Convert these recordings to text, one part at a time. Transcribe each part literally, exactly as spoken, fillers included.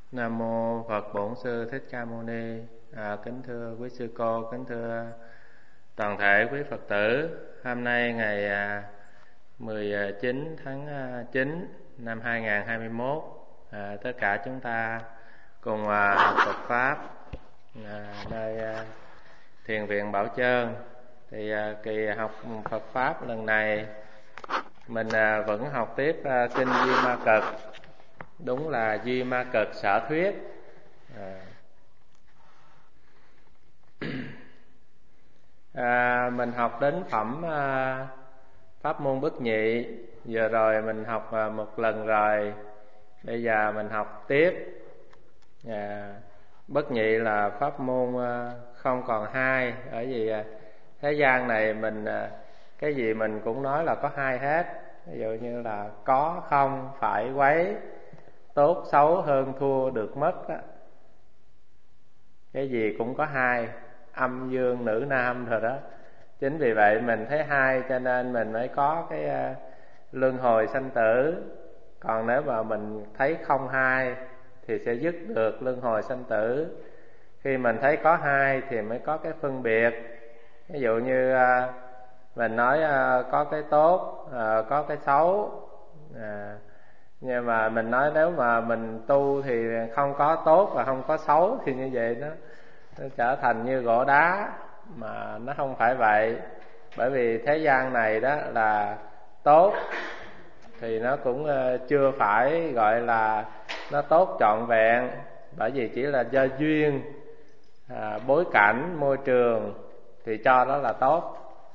Nam mô Phật Bổn Sư Thích Ca Mâu Ni. À, kính thưa quý sư cô, kính thưa toàn thể quý Phật tử. Hôm nay ngày à, mười chín tháng chín năm hai nghìn không trăm hai mươi mốt, à, tất cả chúng ta cùng à, học Phật pháp à, nơi à, Thiền viện Bảo Chơn. Thì à, kỳ học Phật pháp lần này mình à, vẫn học tiếp à, kinh Duy Ma Cật. Đúng là Duy Ma Cật sở thuyết. à, à, Mình học đến phẩm à, pháp môn bất nhị. Giờ rồi mình học à, một lần rồi, bây giờ mình học tiếp. à, Bất nhị là pháp môn à, không còn hai. Bởi vì à, thế gian này mình à, cái gì mình cũng nói là có hai hết. Ví dụ như là có không, phải quấy, tốt xấu, hơn thua, được mất đó. Cái gì cũng có hai, âm dương nữ nam rồi đó. Chính vì vậy mình thấy hai cho nên mình mới có cái uh, luân hồi sanh tử. Còn nếu mà mình thấy không hai thì sẽ dứt được luân hồi sanh tử. Khi mình thấy có hai thì mới có cái phân biệt. Ví dụ như uh, mình nói uh, có cái tốt, uh, có cái xấu. à, Nhưng mà mình nói nếu mà mình tu thì không có tốt và không có xấu, thì như vậy nó, nó trở thành như gỗ đá. Mà nó không phải vậy. Bởi vì thế gian này đó là tốt thì nó cũng chưa phải gọi là nó tốt trọn vẹn. Bởi vì chỉ là do duyên, à, bối cảnh, môi trường thì cho đó là tốt.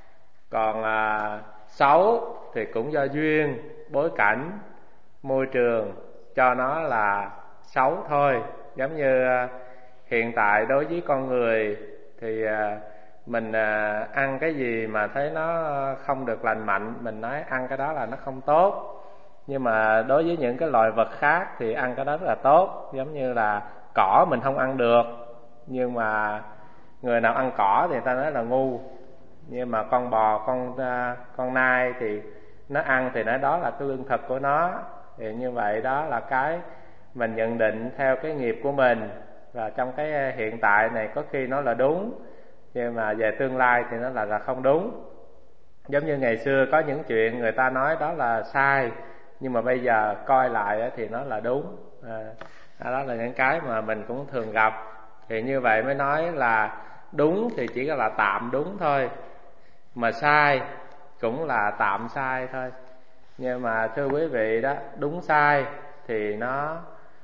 Còn à, xấu thì cũng do duyên, bối cảnh, môi trường cho nó là xấu thôi. Giống như à, hiện tại đối với con người thì à, mình à, ăn cái gì mà thấy nó không được lành mạnh, mình nói ăn cái đó là nó không tốt. Nhưng mà đối với những cái loài vật khác thì ăn cái đó rất là tốt. Giống như là cỏ mình không ăn được, nhưng mà người nào ăn cỏ thì người ta nói là ngu. Nhưng mà con bò, con con nai thì nó ăn thì nói đó là cái lương thực của nó. Thì như vậy đó là cái mình nhận định theo cái nghiệp của mình. Và trong cái hiện tại này có khi nó là đúng, nhưng mà về tương lai thì nó là là không đúng. Giống như ngày xưa có những chuyện người ta nói đó là sai, nhưng mà bây giờ coi lại thì nó là đúng. à, Đó là những cái mà mình cũng thường gặp. Thì như vậy mới nói là đúng thì chỉ là tạm đúng thôi, mà sai cũng là tạm sai thôi. Nhưng mà thưa quý vị đó, đúng sai thì nó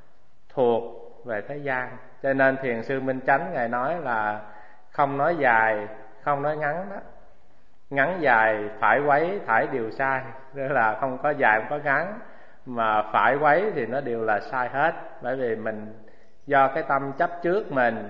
thuộc về thế gian. Cho nên Thiền sư Minh Chánh Ngài nói là không nói dài, không nói ngắn đó. Ngắn dài phải quấy thải đều sai. Tức là không có dài, không có ngắn, mà phải quấy thì nó đều là sai hết. Bởi vì mình do cái tâm chấp trước mình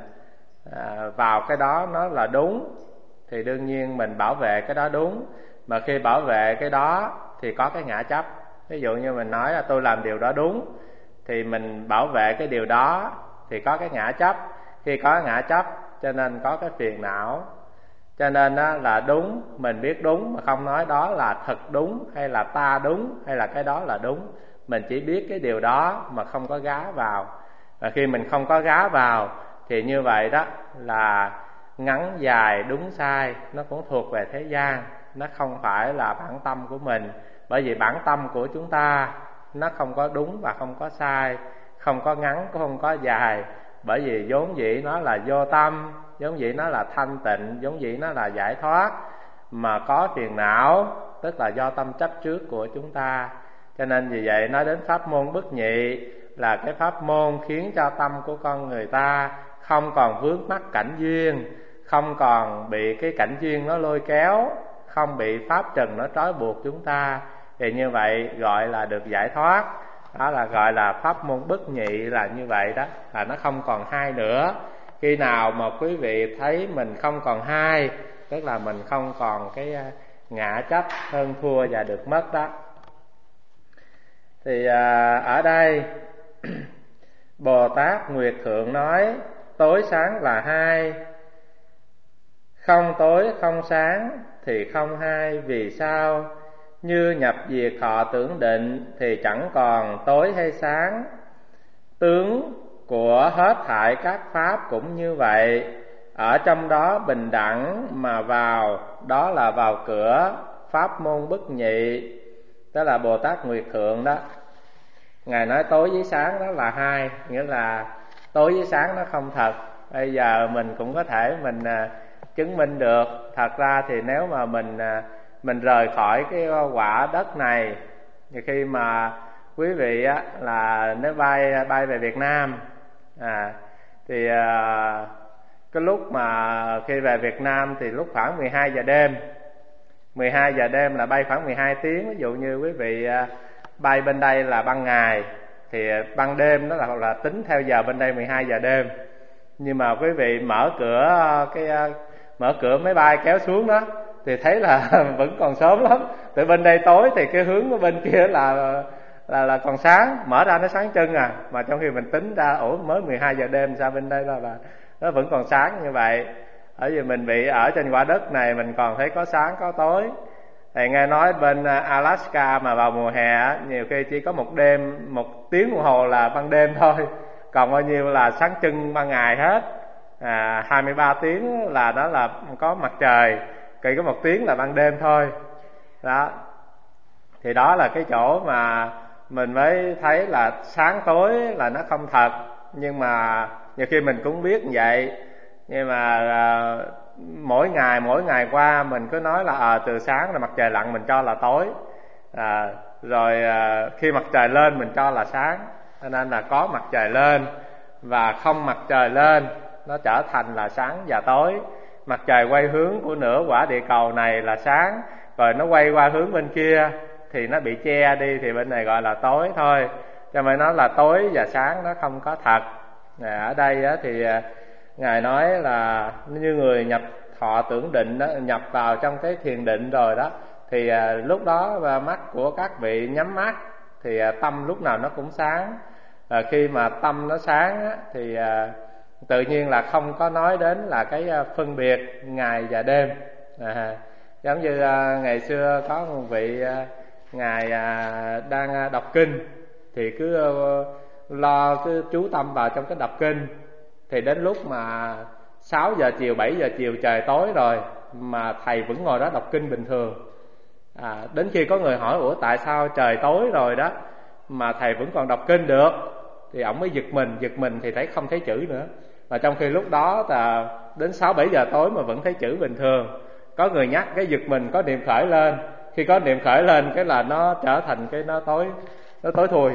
à, vào cái đó nó là đúng, thì đương nhiên mình bảo vệ cái đó đúng. Mà khi bảo vệ cái đó thì có cái ngã chấp. Ví dụ như mình nói là tôi làm điều đó đúng, thì mình bảo vệ cái điều đó thì có cái ngã chấp. Khi có ngã chấp cho nên có cái phiền não. Cho nên đó là đúng, mình biết đúng mà không nói đó là thật đúng, hay là ta đúng, hay là cái đó là đúng. Mình chỉ biết cái điều đó mà không có gá vào. Và khi mình không có gá vào thì như vậy đó là ngắn dài, đúng sai nó cũng thuộc về thế gian, nó không phải là bản tâm của mình. Bởi vì bản tâm của chúng ta nó không có đúng và không có sai, không có ngắn cũng không có dài. Bởi vì vốn dĩ nó là vô tâm, vốn dĩ nó là thanh tịnh, vốn dĩ nó là giải thoát. Mà có phiền não tức là do tâm chấp trước của chúng ta. Cho nên vì vậy nói đến pháp môn bất nhị là cái pháp môn khiến cho tâm của con người ta không còn vướng mắc cảnh duyên, không còn bị cái cảnh duyên nó lôi kéo, không bị pháp trần nó trói buộc chúng ta. Thì như vậy gọi là được giải thoát. Đó là gọi là pháp môn bất nhị là như vậy đó, là nó không còn hai nữa. Khi nào mà quý vị thấy mình không còn hai, tức là mình không còn cái ngã chấp hơn thua và được mất đó. Thì à, ở đây Bồ Tát Nguyệt Thượng nói tối sáng là hai, không tối không sáng thì không hai. Vì sao? Như nhập diệt thọ tưởng định thì chẳng còn tối hay sáng. Tướng của hết thảy các pháp cũng như vậy. Ở trong đó bình đẳng mà vào, đó là vào cửa pháp môn bất nhị. Đó là Bồ Tát Nguyệt Thượng đó. Ngài nói tối với sáng đó là hai, nghĩa là tối với sáng nó không thật. Bây giờ mình cũng có thể mình à, chứng minh được. Thật ra thì nếu mà mình à, mình rời khỏi cái quả đất này, thì khi mà quý vị á, là nếu bay bay về Việt Nam à, thì à, cái lúc mà khi về Việt Nam thì lúc khoảng mười hai giờ đêm, mười hai giờ đêm là bay khoảng mười hai tiếng. Ví dụ như quý vị à, bay bên đây là ban ngày, thì ban đêm đó là, là tính theo giờ bên đây mười hai giờ đêm. Nhưng mà quý vị mở cửa cái mở cửa máy bay kéo xuống đó thì thấy là vẫn còn sớm lắm. Từ bên đây tối thì cái hướng của bên kia là là là còn sáng, mở ra nó sáng trưng à. Mà trong khi mình tính ra ủa mới mười hai giờ đêm, sao bên đây là, là nó vẫn còn sáng như vậy. Bởi vì mình bị ở trên quả đất này mình còn thấy có sáng có tối. Thầy nghe nói bên Alaska mà vào mùa hè nhiều khi chỉ có một đêm, một tiếng đồng hồ là ban đêm thôi, còn bao nhiêu là sáng trưng ban ngày hết. à, hai mươi ba tiếng là đó là có mặt trời, chỉ có một tiếng là ban đêm thôi đó. Thì đó là cái chỗ mà mình mới thấy là sáng tối là nó không thật. Nhưng mà nhiều khi mình cũng biết như vậy, nhưng mà à, mỗi ngày mỗi ngày qua mình cứ nói là à, từ sáng là mặt trời lặn mình cho là tối, à, rồi à, khi mặt trời lên mình cho là sáng. Cho nên là có mặt trời lên và không mặt trời lên nó trở thành là sáng và tối. Mặt trời quay hướng của nửa quả địa cầu này là sáng, rồi nó quay qua hướng bên kia thì nó bị che đi, thì bên này gọi là tối thôi. Cho nên nó là tối và sáng nó không có thật. à, Ở đây á, thì Ngài nói là như người nhập thọ tưởng định đó, nhập vào trong cái thiền định rồi đó, thì à, lúc đó à, mắt của các vị nhắm mắt thì à, tâm lúc nào nó cũng sáng. à, Khi mà tâm nó sáng á, thì à, tự nhiên là không có nói đến là cái à, phân biệt ngày và đêm. à, Giống như à, ngày xưa có một vị à, Ngài à, đang à, đọc kinh, thì cứ à, lo cứ chú tâm vào trong cái đọc kinh. Thì đến lúc mà sáu giờ chiều, bảy giờ chiều trời tối rồi mà thầy vẫn ngồi đó đọc kinh bình thường. à, Đến khi có người hỏi ủa tại sao trời tối rồi đó mà thầy vẫn còn đọc kinh được, thì ổng mới giật mình, giật mình thì thấy không thấy chữ nữa. Mà trong khi lúc đó là đến sáu bảy giờ tối mà vẫn thấy chữ bình thường. Có người nhắc cái giật mình, có niệm khởi lên. Khi có niệm khởi lên cái là nó trở thành cái nó tối, nó tối thui.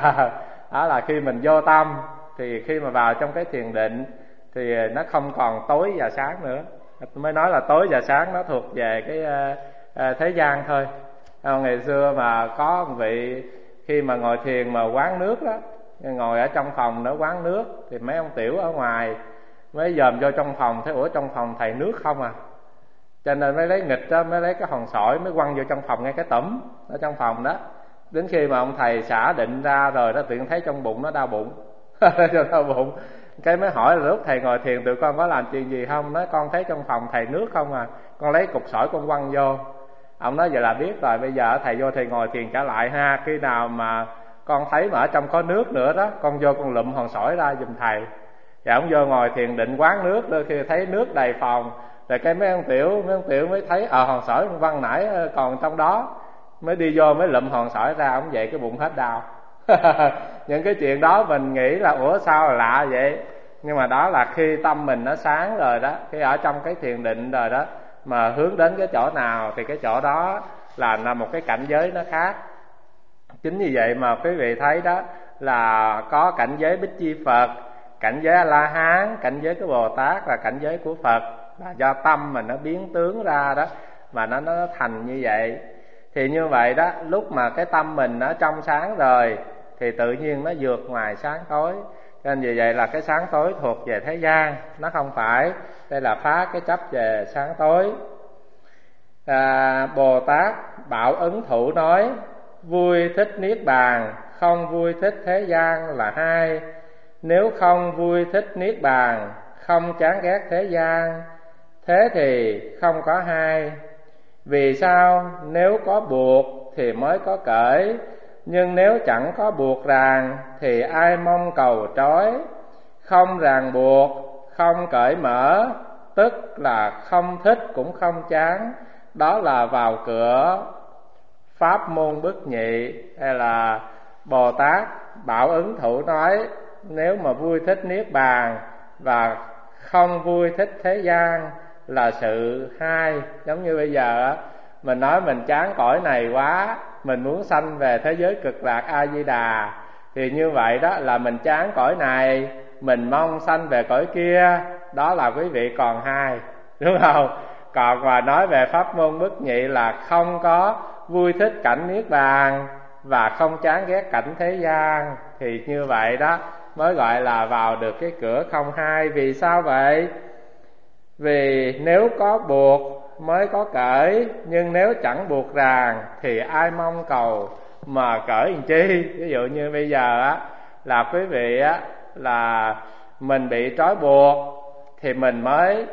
Đó là khi mình vô tâm, thì khi mà vào trong cái thiền định thì nó không còn tối và sáng nữa. Mới nói là tối và sáng nó thuộc về cái uh, thế gian thôi. Ngày xưa mà có một vị khi mà ngồi thiền mà quán nước đó, ngồi ở trong phòng nữa quán nước, thì mấy ông tiểu ở ngoài mới dòm vô trong phòng, thấy ủa trong phòng thầy nước không à. Cho nên mới lấy nghịch đó, mới lấy cái hòn sỏi mới quăng vô trong phòng ngay cái tẩm ở trong phòng đó. Đến khi mà ông thầy xả định ra rồi đó, tự nhiên thấy trong bụng nó đau bụng. Đau bụng. Cái mới hỏi là lúc thầy ngồi thiền tụi con có làm chuyện gì không? Nói con thấy trong phòng thầy nước không à, con lấy cục sỏi con quăng vô. Ông nói vậy là biết rồi, bây giờ thầy vô thầy ngồi thiền trở lại ha, khi nào mà con thấy mà ở trong có nước nữa đó, con vô con lụm hòn sỏi ra giùm thầy. Và ông vô ngồi thiền định quán nước, đôi khi thấy nước đầy phòng. Rồi cái mấy ông tiểu mấy ông tiểu mới thấy ờ à, hòn sỏi con quăng nãy còn trong đó, mới đi vô mới lụm hòn sỏi ra, ông vậy cái bụng hết đau. Những cái chuyện đó mình nghĩ là ủa sao là lạ vậy, nhưng mà đó là khi tâm mình nó sáng rồi đó, khi ở trong cái thiền định rồi đó, mà hướng đến cái chỗ nào thì cái chỗ đó là là một cái cảnh giới nó khác. Chính vì vậy mà quý vị thấy đó là có cảnh giới Bích Chi Phật, cảnh giới A La Hán, cảnh giới của Bồ Tát và cảnh giới của Phật, là do tâm mình nó biến tướng ra đó mà nó nó thành như vậy. Thì như vậy đó, lúc mà cái tâm mình nó trong sáng rồi thì tự nhiên nó vượt ngoài sáng tối. Cho nên vì vậy là cái sáng tối thuộc về thế gian, nó không phải. Đây là phá cái chấp về sáng tối. à, Bồ Tát Bảo Ứng Thủ nói: vui thích niết bàn, không vui thích thế gian là hai. Nếu không vui thích niết bàn, không chán ghét thế gian, thế thì không có hai. Vì sao? Nếu có buộc thì mới có cởi, nhưng nếu chẳng có buộc ràng thì ai mong cầu trói. không ràng buộc, không cởi mở, tức là không thích cũng không chán. Đó là vào cửa pháp môn bất nhị. Hay là Bồ Tát Bảo Ứng Thụ nói, nếu mà vui thích niết bàn và không vui thích thế gian là sự hai. Giống như bây giờ á, mình nói mình chán cõi này quá, mình muốn sanh về thế giới cực lạc A Di Đà, thì như vậy đó là mình chán cõi này, mình mong sanh về cõi kia. Đó là quý vị còn hai, đúng không? Còn mà nói về pháp môn bất nhị là không có vui thích cảnh niết bàn và không chán ghét cảnh thế gian, thì như vậy đó mới gọi là vào được cái cửa không hai. Vì sao vậy? Vì nếu có buộc mới có cởi, nhưng nếu chẳng buộc ràng thì ai mong cầu mà cởi làm chi. Ví dụ như bây giờ á, là quý vị á, là mình bị trói buộc thì mình mới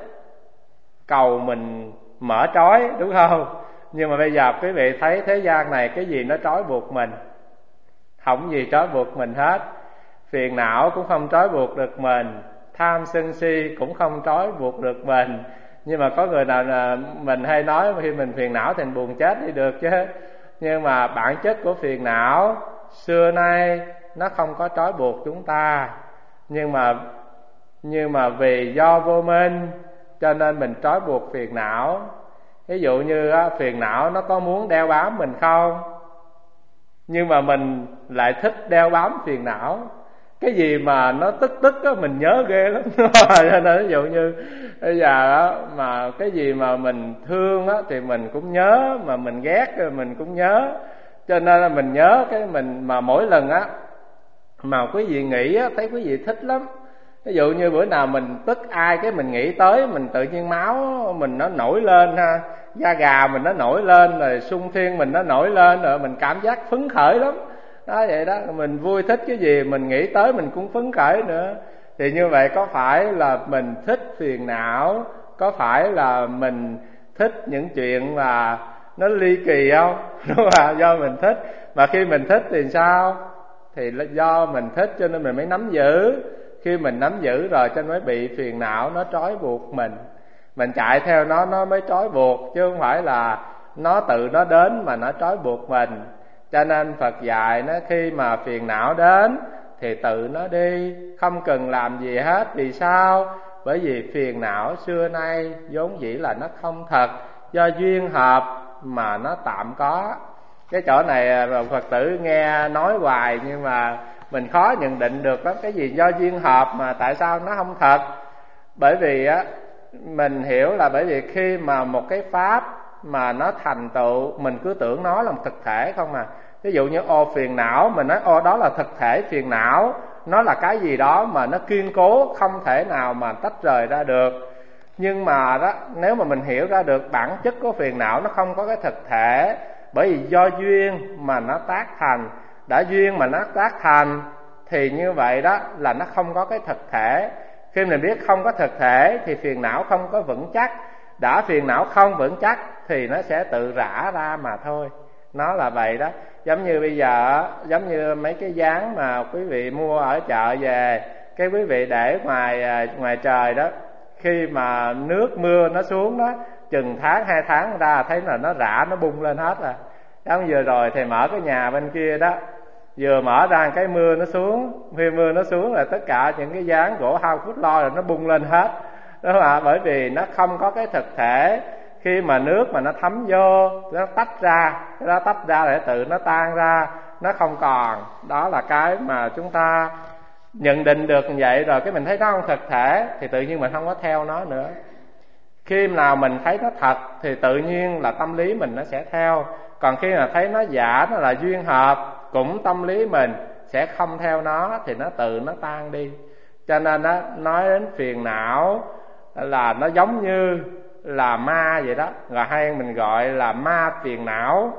cầu mình mở trói, đúng không? Nhưng mà bây giờ quý vị thấy thế gian này cái gì nó trói buộc mình? Không gì trói buộc mình hết. Phiền não cũng không trói buộc được mình, tham sân si cũng không trói buộc được mình. Nhưng mà có người nào là mình hay nói khi mình phiền não thì mình buồn chết đi được chứ. Nhưng mà bản chất của phiền não xưa nay nó không có trói buộc chúng ta. Nhưng mà nhưng mà vì do vô minh cho nên mình trói buộc phiền não. Ví dụ như á, phiền não nó có muốn đeo bám mình không? Nhưng mà mình lại thích đeo bám phiền não. Cái gì mà nó tức tức á, mình nhớ ghê lắm. Cho nên ví dụ như bây giờ á, mà cái gì mà mình thương á, thì mình cũng nhớ, mà mình ghét mình cũng nhớ. Cho nên là mình nhớ cái mình mà mỗi lần á mà quý vị nghĩ á, thấy quý vị thích lắm. Ví dụ như bữa nào mình tức ai cái mình nghĩ tới, mình tự nhiên máu mình nó nổi lên ha, da gà mình nó nổi lên, rồi sung thiên mình nó nổi lên, rồi mình cảm giác phấn khởi lắm. Đó vậy đó, mình vui thích cái gì mình nghĩ tới mình cũng phấn khởi nữa. Thì như vậy có phải là mình thích phiền não, có phải là mình thích những chuyện mà nó ly kỳ không? Đúng không? Do mình thích. Mà khi mình thích thì sao? Thì do mình thích cho nên mình mới nắm giữ. Khi mình nắm giữ rồi cho nên mới bị phiền não nó trói buộc mình. Mình chạy theo nó nó mới trói buộc, chứ không phải là nó tự nó đến mà nó trói buộc mình. Cho nên Phật dạy nó khi mà phiền não đến thì tự nó đi, không cần làm gì hết. Vì sao? Bởi vì phiền não xưa nay vốn dĩ là nó không thật, do duyên hợp mà nó tạm có. Cái chỗ này Phật tử nghe nói hoài nhưng mà mình khó nhận định được lắm. Cái gì do duyên hợp mà tại sao nó không thật? Bởi vì á, mình hiểu là bởi vì khi mà một cái pháp mà nó thành tựu, mình cứ tưởng nó là một thực thể không à. Ví dụ như ô phiền não, mình nói ô đó là thực thể phiền não, nó là cái gì đó mà nó kiên cố, không thể nào mà tách rời ra được. Nhưng mà đó, nếu mà mình hiểu ra được bản chất của phiền não nó không có cái thực thể, bởi vì do duyên mà nó tác thành. Đã duyên mà nó tác thành thì như vậy đó là nó không có cái thực thể. Khi mình biết không có thực thể thì phiền não không có vững chắc. Đã phiền não không vững chắc thì nó sẽ tự rã ra mà thôi. Nó là vậy đó. Giống như bây giờ, giống như mấy cái dáng mà quý vị mua ở chợ về, cái quý vị để ngoài ngoài trời đó, khi mà nước mưa nó xuống đó, chừng tháng hai tháng ra thấy là nó rã, nó bung lên hết rồi. Giống vừa rồi thì mở cái nhà bên kia đó, vừa mở ra cái mưa nó xuống, khi mưa nó xuống là tất cả những cái dáng gỗ hao cút lo là nó bung lên hết. Đó là bởi vì nó không có cái thực thể. Khi mà nước mà nó thấm vô, nó tách ra, cái đó tách ra để tự nó tan ra, nó không còn. Đó là cái mà chúng ta nhận định được như vậy rồi, cái mình thấy nó không thực thể thì tự nhiên mình không có theo nó nữa. Khi nào mình thấy nó thật thì tự nhiên là tâm lý mình nó sẽ theo. Còn khi mà thấy nó giả, nó là duyên hợp, cũng tâm lý mình sẽ không theo nó, thì nó tự nó tan đi. Cho nên đó, nói đến phiền não là nó giống như là ma vậy đó, rồi hay mình gọi là ma phiền não.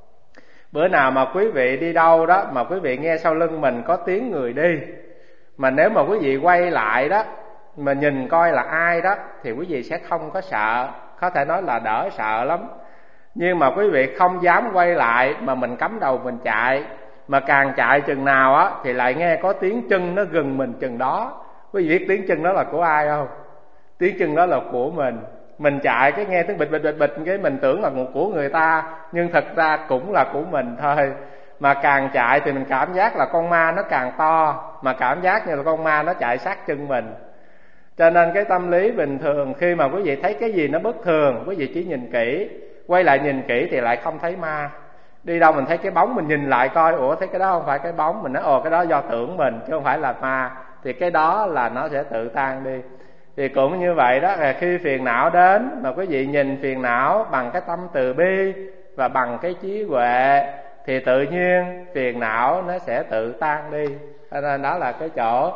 Bữa nào mà quý vị đi đâu đó mà quý vị nghe sau lưng mình có tiếng người đi, mà nếu mà quý vị quay lại đó mà nhìn coi là ai đó thì quý vị sẽ không có sợ, có thể nói là đỡ sợ lắm. Nhưng mà quý vị không dám quay lại mà mình cắm đầu mình chạy, mà càng chạy chừng nào á thì lại nghe có tiếng chân nó gần mình chừng đó. Quý vị biết tiếng chân đó là của ai không? Tiếng chân đó là của mình. Mình chạy cái nghe tiếng bịch bịch bịch bịch cái mình tưởng là của người ta, nhưng thật ra cũng là của mình thôi. Mà càng chạy thì mình cảm giác là con ma nó càng to, mà cảm giác như là con ma nó chạy sát chân mình. Cho nên cái tâm lý bình thường khi mà quý vị thấy cái gì nó bất thường, quý vị chỉ nhìn kỹ, quay lại nhìn kỹ thì lại không thấy ma. Đi đâu mình thấy cái bóng mình nhìn lại coi, ủa thấy cái đó không phải cái bóng, mình nói ồ cái đó do tưởng mình chứ không phải là ma, thì cái đó là nó sẽ tự tan đi. Thì cũng như vậy đó, là khi phiền não đến mà quý vị nhìn phiền não bằng cái tâm từ bi và bằng cái trí huệ thì tự nhiên phiền não nó sẽ tự tan đi. Cho nên đó là cái chỗ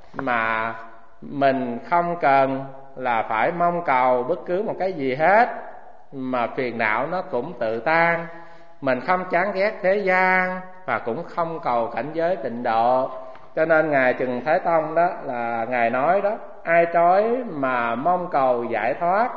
mà mình không cần là phải mong cầu bất cứ một cái gì hết, mà phiền não nó cũng tự tan. Mình không chán ghét thế gian và cũng không cầu cảnh giới tịnh độ. Cho nên Ngài Trần Thái Tông đó là Ngài nói đó, ai trói mà mong cầu giải thoát,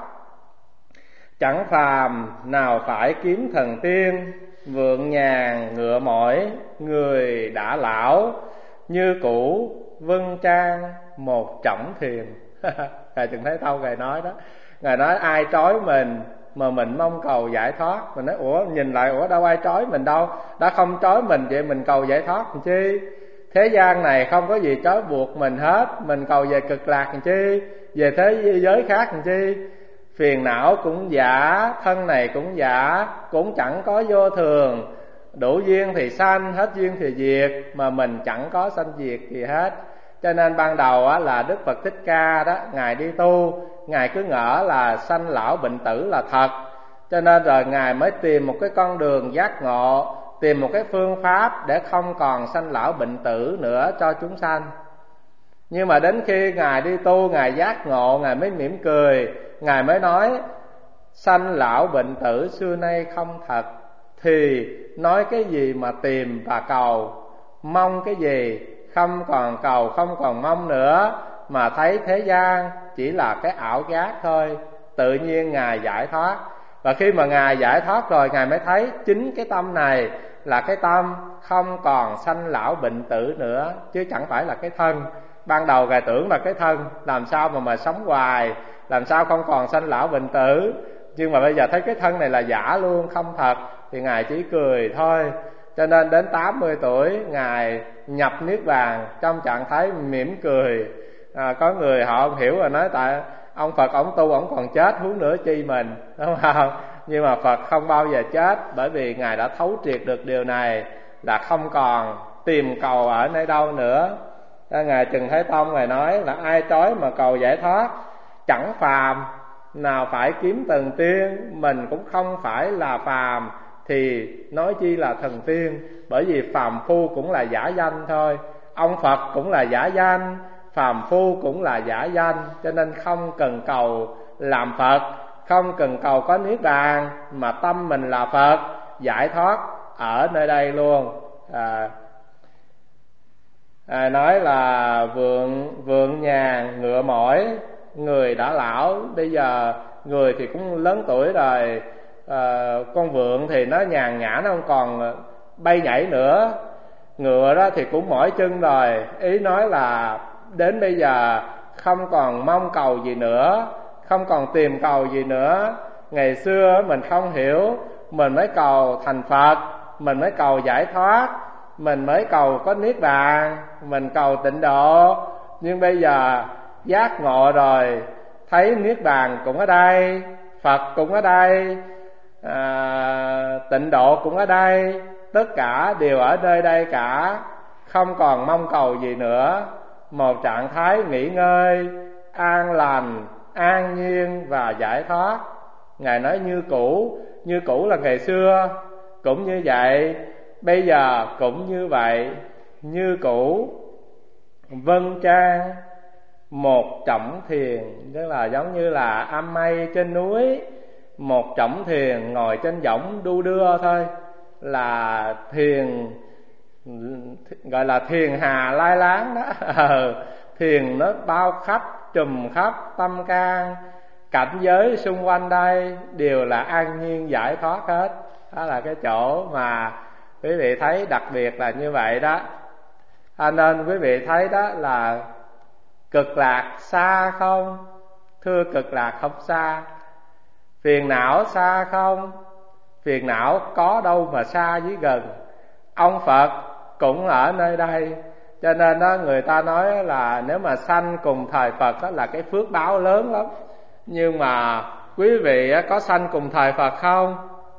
chẳng phàm nào phải kiếm thần tiên, vượng nhàn ngựa mỏi người đã lão, như cũ vân trang một trọng thiền. Ngài Trần Thái Tông Ngài nói đó, Ngài nói ai trói mình mà mình mong cầu giải thoát. Mình nói ủa nhìn lại ủa đâu ai trói mình đâu, đã không trói mình vậy mình cầu giải thoát làm chi? Thế gian này không có gì trói buộc mình hết, mình cầu về cực lạc làm chi, về thế giới khác làm chi? Phiền não cũng giả, thân này cũng giả, cũng chẳng có vô thường. Đủ duyên thì sanh, hết duyên thì diệt, mà mình chẳng có sanh diệt gì hết. Cho nên ban đầu á, là Đức Phật Thích Ca đó, Ngài đi tu, Ngài cứ ngỡ là sanh lão bệnh tử là thật. Cho nên rồi Ngài mới tìm một cái con đường giác ngộ, tìm một cái phương pháp để không còn sanh lão bệnh tử nữa cho chúng sanh. Nhưng mà đến khi Ngài đi tu, Ngài giác ngộ, Ngài mới mỉm cười, Ngài mới nói sanh lão bệnh tử xưa nay không thật, thì nói cái gì mà tìm và cầu, mong cái gì, không còn cầu, không còn mong nữa, mà thấy thế gian chỉ là cái ảo giác thôi. Tự nhiên Ngài giải thoát. Và khi mà Ngài giải thoát rồi, Ngài mới thấy chính cái tâm này là cái tâm không còn sanh lão bệnh tử nữa, chứ chẳng phải là cái thân. Ban đầu Ngài tưởng là cái thân, làm sao mà mà sống hoài, làm sao không còn sanh lão bệnh tử. Nhưng mà bây giờ thấy cái thân này là giả luôn, không thật, thì Ngài chỉ cười thôi. Cho nên đến tám mươi tuổi Ngài nhập Niết Bàn trong trạng thái mỉm cười. à, Có người họ không hiểu rồi nói tại ông Phật ông tu ông còn chết, huống nữa chi mình, đúng không? Nhưng mà Phật không bao giờ chết, bởi vì Ngài đã thấu triệt được điều này, là không còn tìm cầu ở nơi đâu nữa. Ngài Trần Thái Tông Ngài nói là ai trói mà cầu giải thoát, chẳng phàm nào phải kiếm thần tiên, mình cũng không phải là phàm, thì nói chi là thần tiên. Bởi vì phàm phu cũng là giả danh thôi, ông Phật cũng là giả danh, phàm phu cũng là giả danh. Cho nên không cần cầu làm Phật, không cần cầu có Niết Bàn, mà tâm mình là Phật, giải thoát ở nơi đây luôn. à, à, Nói là vượng, vượng nhàn ngựa mỏi người đã lão. Bây giờ người thì cũng lớn tuổi rồi, à, con vượng thì nó nhàn nhã, nó không còn bay nhảy nữa. Ngựa đó thì cũng mỏi chân rồi. Ý nói là đến bây giờ không còn mong cầu gì nữa, không còn tìm cầu gì nữa. Ngày xưa mình không hiểu, mình mới cầu thành Phật, mình mới cầu giải thoát, mình mới cầu có Niết Bàn, mình cầu tịnh độ. Nhưng bây giờ giác ngộ rồi, thấy Niết Bàn cũng ở đây, Phật cũng ở đây, à, tịnh độ cũng ở đây, tất cả đều ở nơi đây cả. Không còn mong cầu gì nữa, một trạng thái nghỉ ngơi, an lành, an nhiên và giải thoát. Ngài nói như cũ, như cũ là ngày xưa cũng như vậy, bây giờ cũng như vậy, như cũ vân trang một trọng thiền. Tức là giống như là am mây trên núi, một trọng thiền ngồi trên võng đu đưa thôi, là thiền, gọi là thiền hà lai láng đó. Thiền nó bao khắp, trùm khắp tâm can, cảnh giới xung quanh đây đều là an nhiên giải thoát hết. Đó là cái chỗ mà quý vị thấy đặc biệt là như vậy đó. Cho nên quý vị thấy đó là Cực lạc xa không? Thưa cực lạc không xa. Phiền não xa không? Phiền não có đâu mà xa với gần. Ông Phật cũng ở nơi đây. Cho nên đó, người ta nói là nếu mà sanh cùng thời Phật đó là cái phước báo lớn lắm. Nhưng mà quý vị có sanh cùng thời Phật không?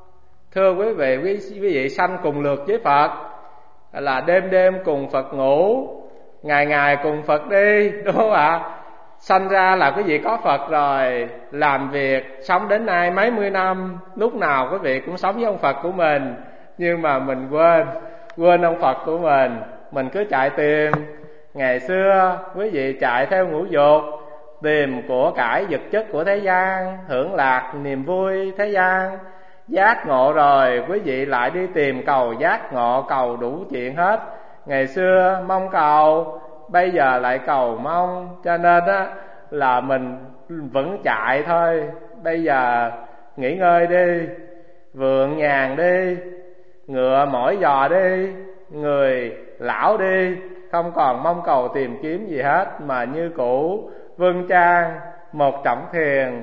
Thưa quý vị, quý, quý vị sanh cùng lượt với Phật, là đêm đêm cùng Phật ngủ, ngày ngày cùng Phật đi, đúng không ạ? Sanh ra là quý vị có Phật rồi, làm việc sống đến nay mấy mươi năm, lúc nào quý vị cũng sống với ông Phật của mình. Nhưng mà mình quên quên ông Phật của mình, mình cứ chạy tìm. Ngày xưa quý vị chạy theo ngũ dục, tìm của cải vật chất của thế gian, hưởng lạc niềm vui thế gian. Giác ngộ rồi quý vị lại đi tìm cầu giác ngộ, cầu đủ chuyện hết. Ngày xưa mong cầu, bây giờ lại cầu mong. Cho nên á là mình vẫn chạy thôi. Bây giờ nghỉ ngơi đi, vượng nhàn đi, ngựa mỏi giò đi, người lão đi, không còn mong cầu tìm kiếm gì hết, mà như cũ vâng trang một trọng thiền,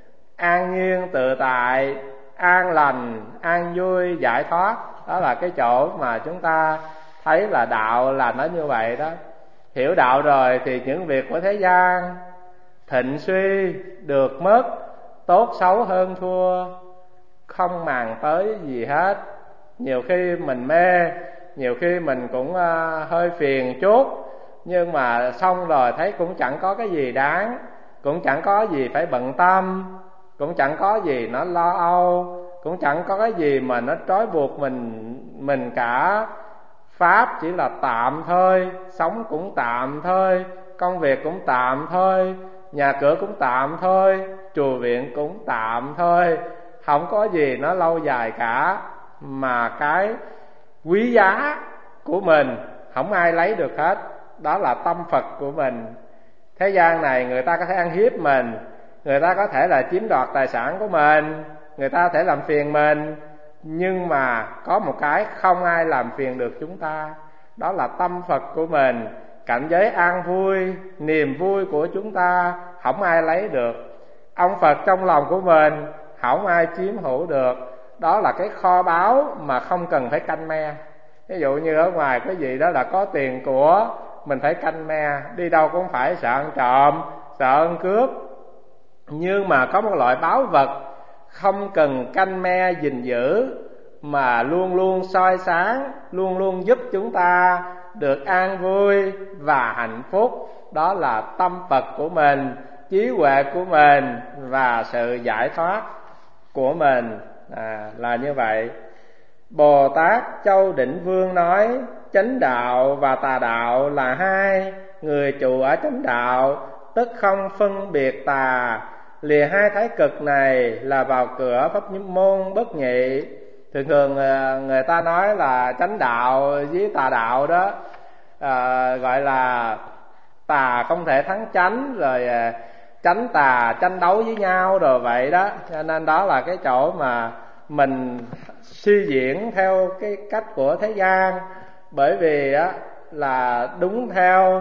an nhiên tự tại, an lành, an vui, giải thoát. Đó là cái chỗ mà chúng ta thấy là đạo là nó như vậy đó. Hiểu đạo rồi thì những việc của thế gian thịnh suy, được mất, tốt xấu hơn thua, không màng tới gì hết. Nhiều khi mình mê, nhiều khi mình cũng uh, hơi phiền chút, nhưng mà xong rồi thấy cũng chẳng có cái gì đáng, cũng chẳng có gì phải bận tâm, cũng chẳng có gì nó lo âu, cũng chẳng có cái gì mà nó trói buộc mình mình cả. Pháp chỉ là tạm thôi, sống cũng tạm thôi, công việc cũng tạm thôi, nhà cửa cũng tạm thôi, chùa viện cũng tạm thôi, không có gì nó lâu dài cả. Mà cái quý giá của mình không ai lấy được hết, đó là tâm Phật của mình. Thế gian này người ta có thể ăn hiếp mình, người ta có thể là chiếm đoạt tài sản của mình, người ta có thể làm phiền mình, nhưng mà có một cái không ai làm phiền được chúng ta, đó là tâm Phật của mình. Cảnh giới an vui, niềm vui của chúng ta không ai lấy được. Ông Phật trong lòng của mình không ai chiếm hữu được. Đó là cái kho báu mà không cần phải canh me. Ví dụ như ở ngoài cái gì đó là có tiền của, mình phải canh me, đi đâu cũng phải sợ ăn trộm, sợ ăn cướp. Nhưng mà có một loại báu vật không cần canh me gìn giữ, mà luôn luôn soi sáng, luôn luôn giúp chúng ta được an vui và hạnh phúc. Đó là tâm Phật của mình, trí huệ của mình và sự giải thoát của mình. À, là như vậy. Bồ Tát Châu Định Vương nói, chánh đạo và tà đạo là hai. Người trụ ở chánh đạo tức không phân biệt tà. Lìa hai thái cực này là vào cửa pháp môn bất nhị. Thường thường người ta nói là chánh đạo với tà đạo đó, à, gọi là tà không thể thắng chánh, rồi chánh tà tranh đấu với nhau rồi vậy đó. Cho nên đó là cái chỗ mà mình suy diễn theo cái cách của thế gian. Bởi vì á là đúng theo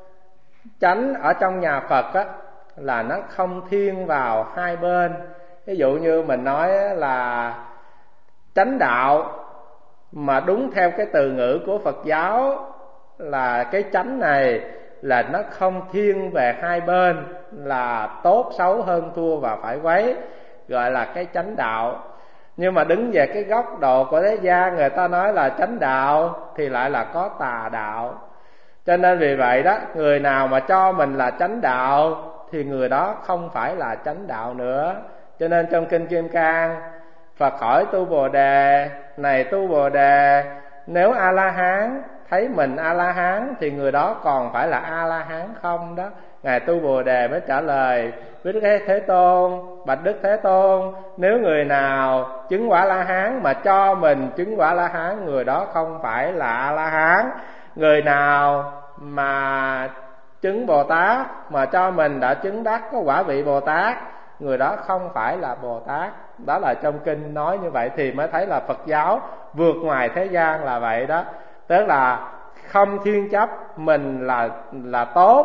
chánh ở trong nhà Phật á là nó không thiên vào hai bên. Ví dụ như mình nói là chánh đạo mà đúng theo cái từ ngữ của Phật giáo là cái chánh này là nó không thiên về hai bên, là tốt xấu hơn thua và phải quấy, gọi là cái chánh đạo. Nhưng mà đứng về cái góc độ của thế gian, người ta nói là chánh đạo thì lại là có tà đạo. Cho nên vì vậy đó, người nào mà cho mình là chánh đạo thì người đó không phải là chánh đạo nữa. Cho nên trong Kinh Kim Cang, Phật hỏi tu Bồ Đề, này tu Bồ Đề, nếu A-la-hán thấy mình A-la-hán thì người đó còn phải là A-la-hán không đó? Ngài tu Bồ Đề mới trả lời với Đức Thế Tôn, bạch Đức Thế Tôn, nếu người nào chứng quả La-hán mà cho mình chứng quả La-hán, người đó không phải là A-la-hán. Người nào mà chứng Bồ Tát mà cho mình đã chứng đắc có quả vị Bồ Tát, người đó không phải là Bồ Tát. Đó là trong kinh nói như vậy thì mới thấy là Phật giáo vượt ngoài thế gian là vậy đó. Tức là không thiên chấp mình là là tốt,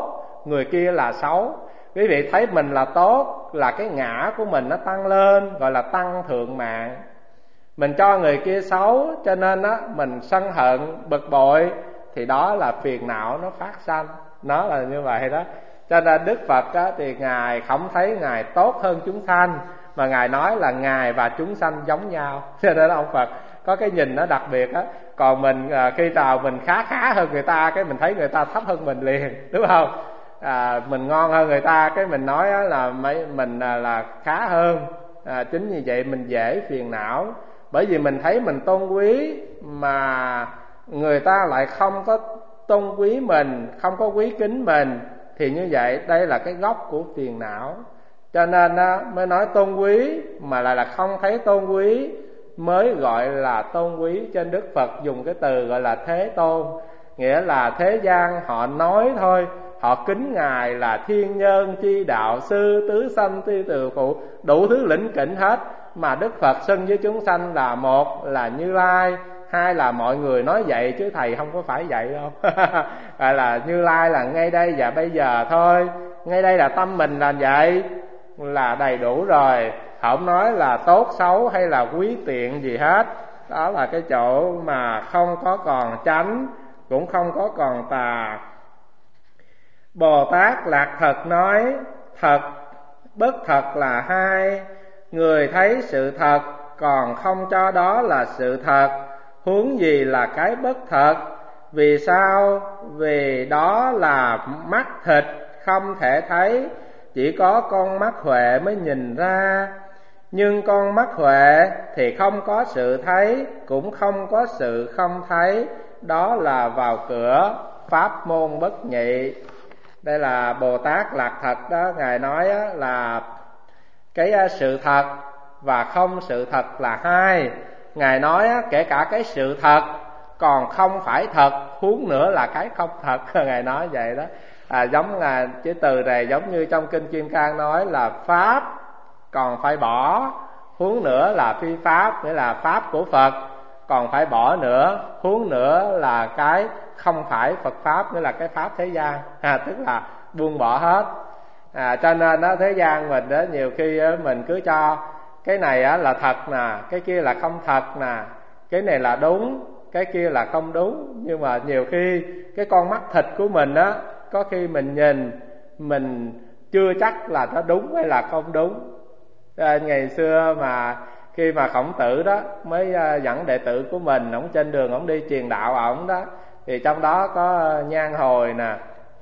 người kia là xấu. Quý vị thấy mình là tốt là cái ngã của mình nó tăng lên, gọi là tăng thượng mạng. Mình cho người kia xấu cho nên á mình sân hận bực bội, thì đó là phiền não nó phát sanh. Nó là như vậy đó. Cho nên Đức Phật á, thì Ngài không thấy Ngài tốt hơn chúng sanh, mà Ngài nói là Ngài và chúng sanh giống nhau. Cho nên ông Phật có cái nhìn nó đặc biệt á. Còn mình à, khi nào mình khá khá hơn người ta, cái mình thấy người ta thấp hơn mình liền, đúng không? À, mình ngon hơn người ta, cái mình nói á, là mấy mình à, là khá hơn. à, Chính vì vậy mình dễ phiền não. Bởi vì mình thấy mình tôn quý mà người ta lại không có tôn quý mình, không có quý kính mình, thì như vậy đây là cái gốc của phiền não. Cho nên á, mới nói tôn quý mà lại là không thấy tôn quý mới gọi là tôn quý. Trên Đức Phật dùng cái từ gọi là thế tôn, nghĩa là thế gian họ nói thôi, họ kính Ngài là thiên nhân chi đạo sư, tứ sanh ti từ phụ, đủ thứ lĩnh kỉnh hết. Mà Đức Phật xưng với chúng sanh là một là Như Lai, hai là mọi người nói vậy chứ thầy không có phải vậy đâu. Gọi là Như Lai là ngay đây và bây giờ thôi, ngay đây là tâm mình là vậy là đầy đủ rồi, không nói là tốt xấu hay là quý tiện gì hết. Đó là cái chỗ mà không có còn chánh, cũng không có còn tà. Bồ Tát Lạc Thật nói thật bất thật là hai, người thấy sự thật còn không cho đó là sự thật, huống gì là cái bất thật. Vì sao? Vì đó là mắt thịt không thể thấy, chỉ có con mắt huệ mới nhìn ra. Nhưng con mắt huệ thì không có sự thấy, cũng không có sự không thấy, đó là vào cửa pháp môn bất nhị. Đây là Bồ Tát Lạc Thật đó, Ngài nói là cái sự thật và không sự thật là hai. Ngài nói kể cả cái sự thật còn không phải thật, huống nữa là cái không thật. Ngài nói vậy đó. à, Giống là chữ từ này giống như trong Kinh Kim Cang nói là pháp còn phải bỏ, huống nữa là phi pháp, nghĩa là pháp của Phật còn phải bỏ nữa, huống nữa là cái không phải Phật pháp, nghĩa là cái pháp thế gian. à, Tức là buông bỏ hết. à, Cho nên đó, thế gian mình đó, nhiều khi đó, mình cứ cho cái này á, là thật nè, cái kia là không thật nè, cái này là đúng, cái kia là không đúng. Nhưng mà nhiều khi cái con mắt thịt của mình á, có khi mình nhìn mình chưa chắc là nó đúng hay là không đúng. à, Ngày xưa mà khi mà Khổng Tử đó mới dẫn đệ tử của mình, ổng trên đường ổng đi truyền đạo ổng đó, thì trong đó có Nhan Hồi nè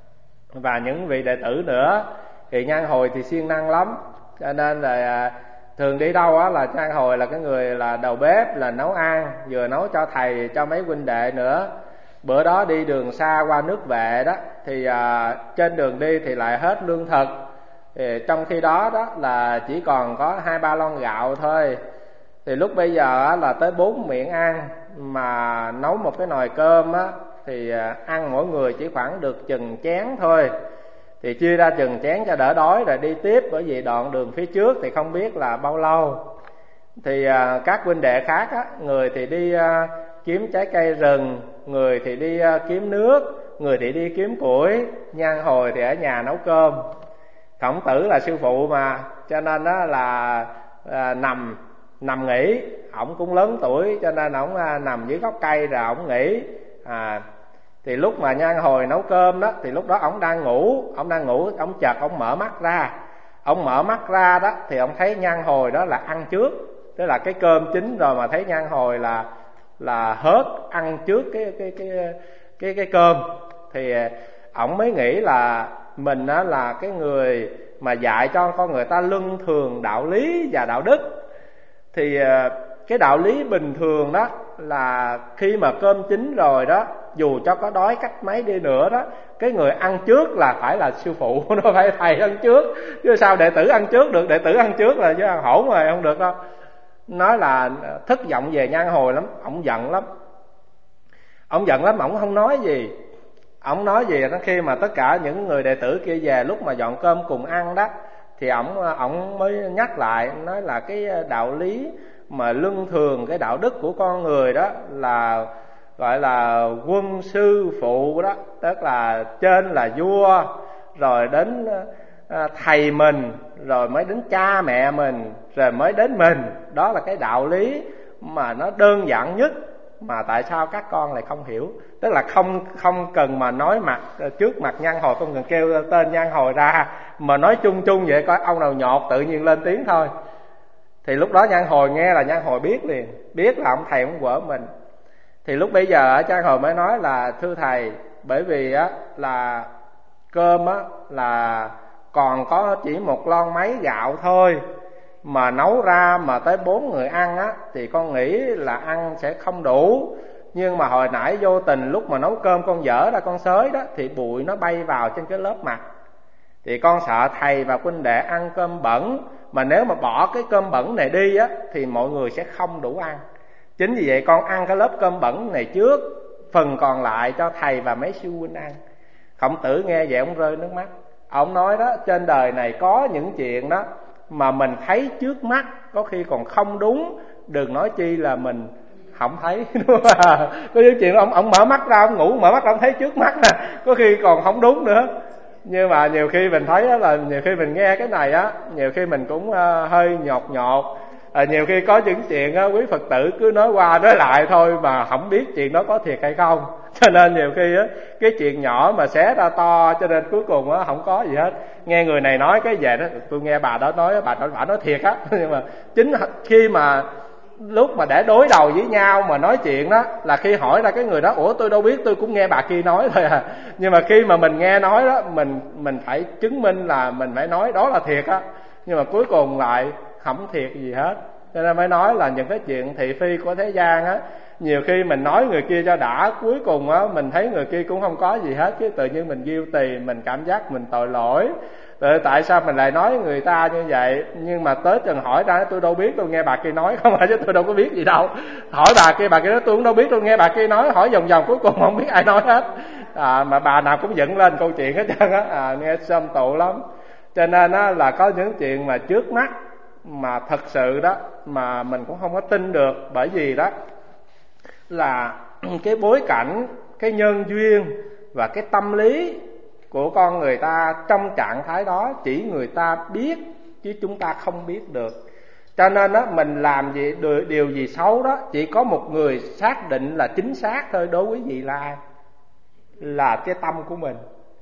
và những vị đệ tử nữa. Thì Nhan Hồi thì siêng năng lắm, cho nên là thường đi đâu á là Nhan Hồi là cái người là đầu bếp, là nấu ăn, vừa nấu cho thầy cho mấy huynh đệ nữa. Bữa đó đi đường xa qua nước Vệ đó, thì à, trên đường đi thì lại hết lương thực. Thì trong khi đó đó là chỉ còn có hai ba lon gạo thôi. Thì lúc bây giờ á, là tới bốn miệng ăn, mà nấu một cái nồi cơm á, thì ăn mỗi người chỉ khoảng được chừng chén thôi. Thì chia ra chừng chén cho đỡ đói rồi đi tiếp, bởi vì đoạn đường phía trước thì không biết là bao lâu. Thì à, các huynh đệ khác á, người thì đi à, kiếm trái cây rừng, người thì đi à, kiếm nước, người thì đi kiếm củi. Nhan Hồi thì ở nhà nấu cơm. Khổng Tử là sư phụ mà, cho nên đó là à, nằm nằm nghỉ. Ổng cũng lớn tuổi cho nên ổng à, nằm dưới gốc cây rồi ổng nghỉ. à, Thì lúc mà Nhan Hồi nấu cơm đó, thì lúc đó ổng đang ngủ, ổng đang ngủ, ổng chợt ổng mở mắt ra. Ổng mở mắt ra đó thì ổng thấy Nhan Hồi đó là ăn trước, tức là cái cơm chín rồi mà thấy Nhan Hồi là là hớt ăn trước cái cái cái cái cái cơm. Thì ổng mới nghĩ là mình á là cái người mà dạy cho con người ta luân thường đạo lý và đạo đức. Thì cái đạo lý bình thường đó là khi mà cơm chín rồi đó, dù cho có đói cách mấy đi nữa đó, cái người ăn trước là phải là sư phụ, nó phải thầy ăn trước, chứ sao đệ tử ăn trước được. Đệ tử ăn trước là chứ ăn hổn rồi không được đâu. Nói là thất vọng về Nhan Hồi lắm, ổng giận lắm. Ổng giận lắm, ổng không nói gì. Ổng nói gì đó khi mà tất cả những người đệ tử kia về, lúc mà dọn cơm cùng ăn đó, thì ổng ổng mới nhắc lại, nói là cái đạo lý mà luân thường, cái đạo đức của con người đó là gọi là quân sư phụ đó, tức là trên là vua, rồi đến à, thầy mình, rồi mới đến cha mẹ mình, rồi mới đến mình. Đó là cái đạo lý mà nó đơn giản nhất mà tại sao các con lại không hiểu. Tức là không không cần mà nói mặt trước mặt Nhan Hồi, không cần kêu tên Nhan Hồi ra, mà nói chung chung vậy, coi ông nào nhột tự nhiên lên tiếng thôi. Thì lúc đó Nhan Hồi nghe là Nhan Hồi biết liền, biết là ông thầy ông vợ mình. Thì lúc bây giờ Nhan Hồi mới nói là thưa thầy, bởi vì á là cơm á là còn có chỉ một lon mấy gạo thôi, mà nấu ra mà tới bốn người ăn á thì con nghĩ là ăn sẽ không đủ. Nhưng mà hồi nãy vô tình lúc mà nấu cơm con dở ra con xới đó, thì bụi nó bay vào trên cái lớp mặt. Thì con sợ thầy và huynh đệ ăn cơm bẩn, mà nếu mà bỏ cái cơm bẩn này đi á thì mọi người sẽ không đủ ăn. Chính vì vậy con ăn cái lớp cơm bẩn này trước, phần còn lại cho thầy và mấy sư huynh ăn. Khổng Tử nghe vậy ông rơi nước mắt. Ông nói đó, trên đời này có những chuyện đó mà mình thấy trước mắt có khi còn không đúng, đừng nói chi là mình không thấy. Đúng không? Có những chuyện ông ông mở mắt ra, ông ngủ mở mắt ra, ông thấy trước mắt nè, có khi còn không đúng nữa. Nhưng mà nhiều khi mình thấy đó là nhiều khi mình nghe cái này á, nhiều khi mình cũng uh, hơi nhột nhột. À, nhiều khi có những chuyện á, quý Phật tử cứ nói qua nói lại thôi mà không biết chuyện đó có thiệt hay không. Cho nên nhiều khi á, cái chuyện nhỏ mà xé ra to, cho nên cuối cùng á không có gì hết. Nghe người này nói cái về đó, tôi nghe bà đó nói, bà đó bà nói thiệt á. Nhưng mà chính khi mà lúc mà để đối đầu với nhau mà nói chuyện đó, là khi hỏi ra cái người đó, ủa tôi đâu biết, tôi cũng nghe bà kia nói thôi à. Nhưng mà khi mà mình nghe nói đó, mình mình phải chứng minh là mình phải nói đó là thiệt á. Nhưng mà cuối cùng lại không thiệt gì hết. Cho nên mới nói là những cái chuyện thị phi của thế gian á, nhiều khi mình nói người kia cho đã, cuối cùng á mình thấy người kia cũng không có gì hết, cái tự nhiên mình guilty, mình cảm giác mình tội lỗi. Rồi tại sao mình lại nói người ta như vậy? Nhưng mà tới chừng hỏi ra, tôi đâu biết, tôi nghe bà kia nói không phải, chứ tôi đâu có biết gì đâu. Hỏi bà kia, bà kia nói tôi cũng đâu biết, tôi nghe bà kia nói. Hỏi vòng vòng cuối cùng không biết ai nói hết. À, mà bà nào cũng dựng lên câu chuyện hết trơn á. À, nghe xôm tụ lắm. Cho nên á là có những chuyện mà trước mắt mà thật sự đó mà mình cũng không có tin được. Bởi vì đó là cái bối cảnh, cái nhân duyên và cái tâm lý của con người ta trong trạng thái đó chỉ người ta biết, chứ chúng ta không biết được. Cho nên đó, mình làm gì điều gì xấu đó chỉ có một người xác định là chính xác thôi. Đối với vị là ai? Là cái tâm của mình.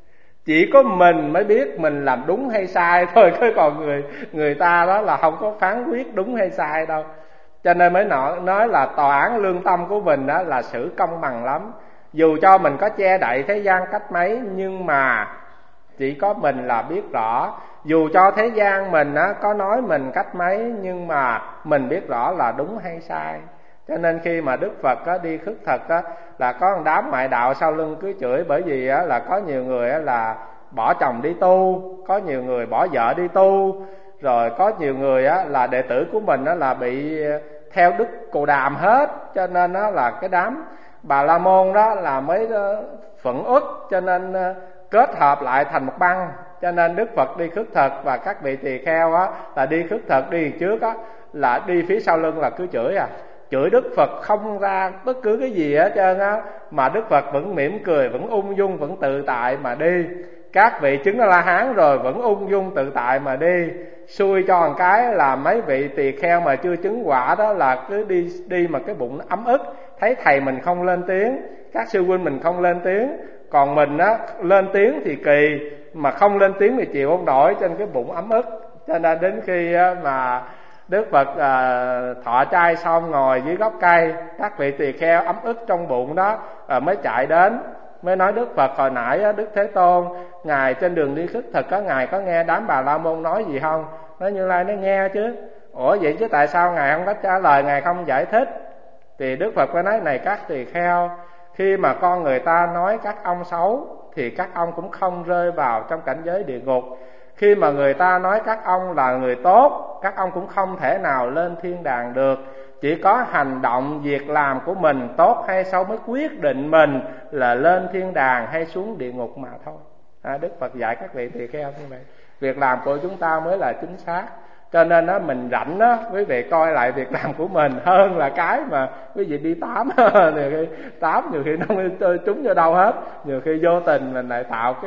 Chỉ có mình mới biết mình làm đúng hay sai thôi, chứ còn người người ta đó là không có phán quyết đúng hay sai đâu. Cho nên mới nói, nói là tòa án lương tâm của mình đó là xử công bằng lắm. Dù cho mình có che đậy thế gian cách mấy, nhưng mà chỉ có mình là biết rõ. Dù cho thế gian mình á, có nói mình cách mấy, nhưng mà mình biết rõ là đúng hay sai. Cho nên khi mà Đức Phật á, đi khất thực á, là có một đám ngoại đạo sau lưng cứ chửi. Bởi vì á, là có nhiều người á, là bỏ chồng đi tu, có nhiều người bỏ vợ đi tu, rồi có nhiều người á, là đệ tử của mình á, là bị theo Đức Cù Đàm hết. Cho nên á, là cái đám Bà La Môn đó là mới phẫn uất, cho nên kết hợp lại thành một băng. Cho nên Đức Phật đi khất thực và các vị tỳ kheo á, là đi khất thực đi trước á, là đi phía sau lưng là cứ chửi à. Chửi Đức Phật không ra bất cứ cái gì hết trơn á, mà Đức Phật vẫn mỉm cười, vẫn ung dung, vẫn tự tại mà đi. Các vị chứng La Hán rồi vẫn ung dung tự tại mà đi. Xui cho một cái là mấy vị tỳ kheo mà chưa chứng quả đó là cứ đi đi mà cái bụng nó ấm ức. Thấy thầy mình không lên tiếng, các sư huynh mình không lên tiếng, còn mình á lên tiếng thì kỳ, mà không lên tiếng thì chịu không nổi, trên cái bụng ấm ức. Cho nên đến khi á, mà Đức Phật à, thọ trai xong ngồi dưới gốc cây, các vị tỳ kheo ấm ức trong bụng đó à, mới chạy đến, mới nói Đức Phật hồi nãy á, Đức Thế Tôn ngài trên đường đi khất thực á, ngài có nghe đám Bà La Môn nói gì không? Nói Như Lai nói nghe chứ. Ủa vậy chứ tại sao ngài không có trả lời, ngài không giải thích? Thì Đức Phật mới nói này các tỳ kheo, khi mà con người ta nói các ông xấu thì các ông cũng không rơi vào trong cảnh giới địa ngục. Khi mà người ta nói các ông là người tốt, các ông cũng không thể nào lên thiên đàng được. Chỉ có hành động, việc làm của mình tốt hay xấu mới quyết định mình là lên thiên đàng hay xuống địa ngục mà thôi. À, Đức Phật dạy các vị tỳ kheo như vậy. Việc làm của chúng ta mới là chính xác. Cho nên đó, mình rảnh đó, quý vị coi lại việc làm của mình hơn là cái mà quý vị đi tám. Nhiều khi tám nhiều khi nó trúng vô đâu hết. Nhiều khi vô tình mình lại tạo cái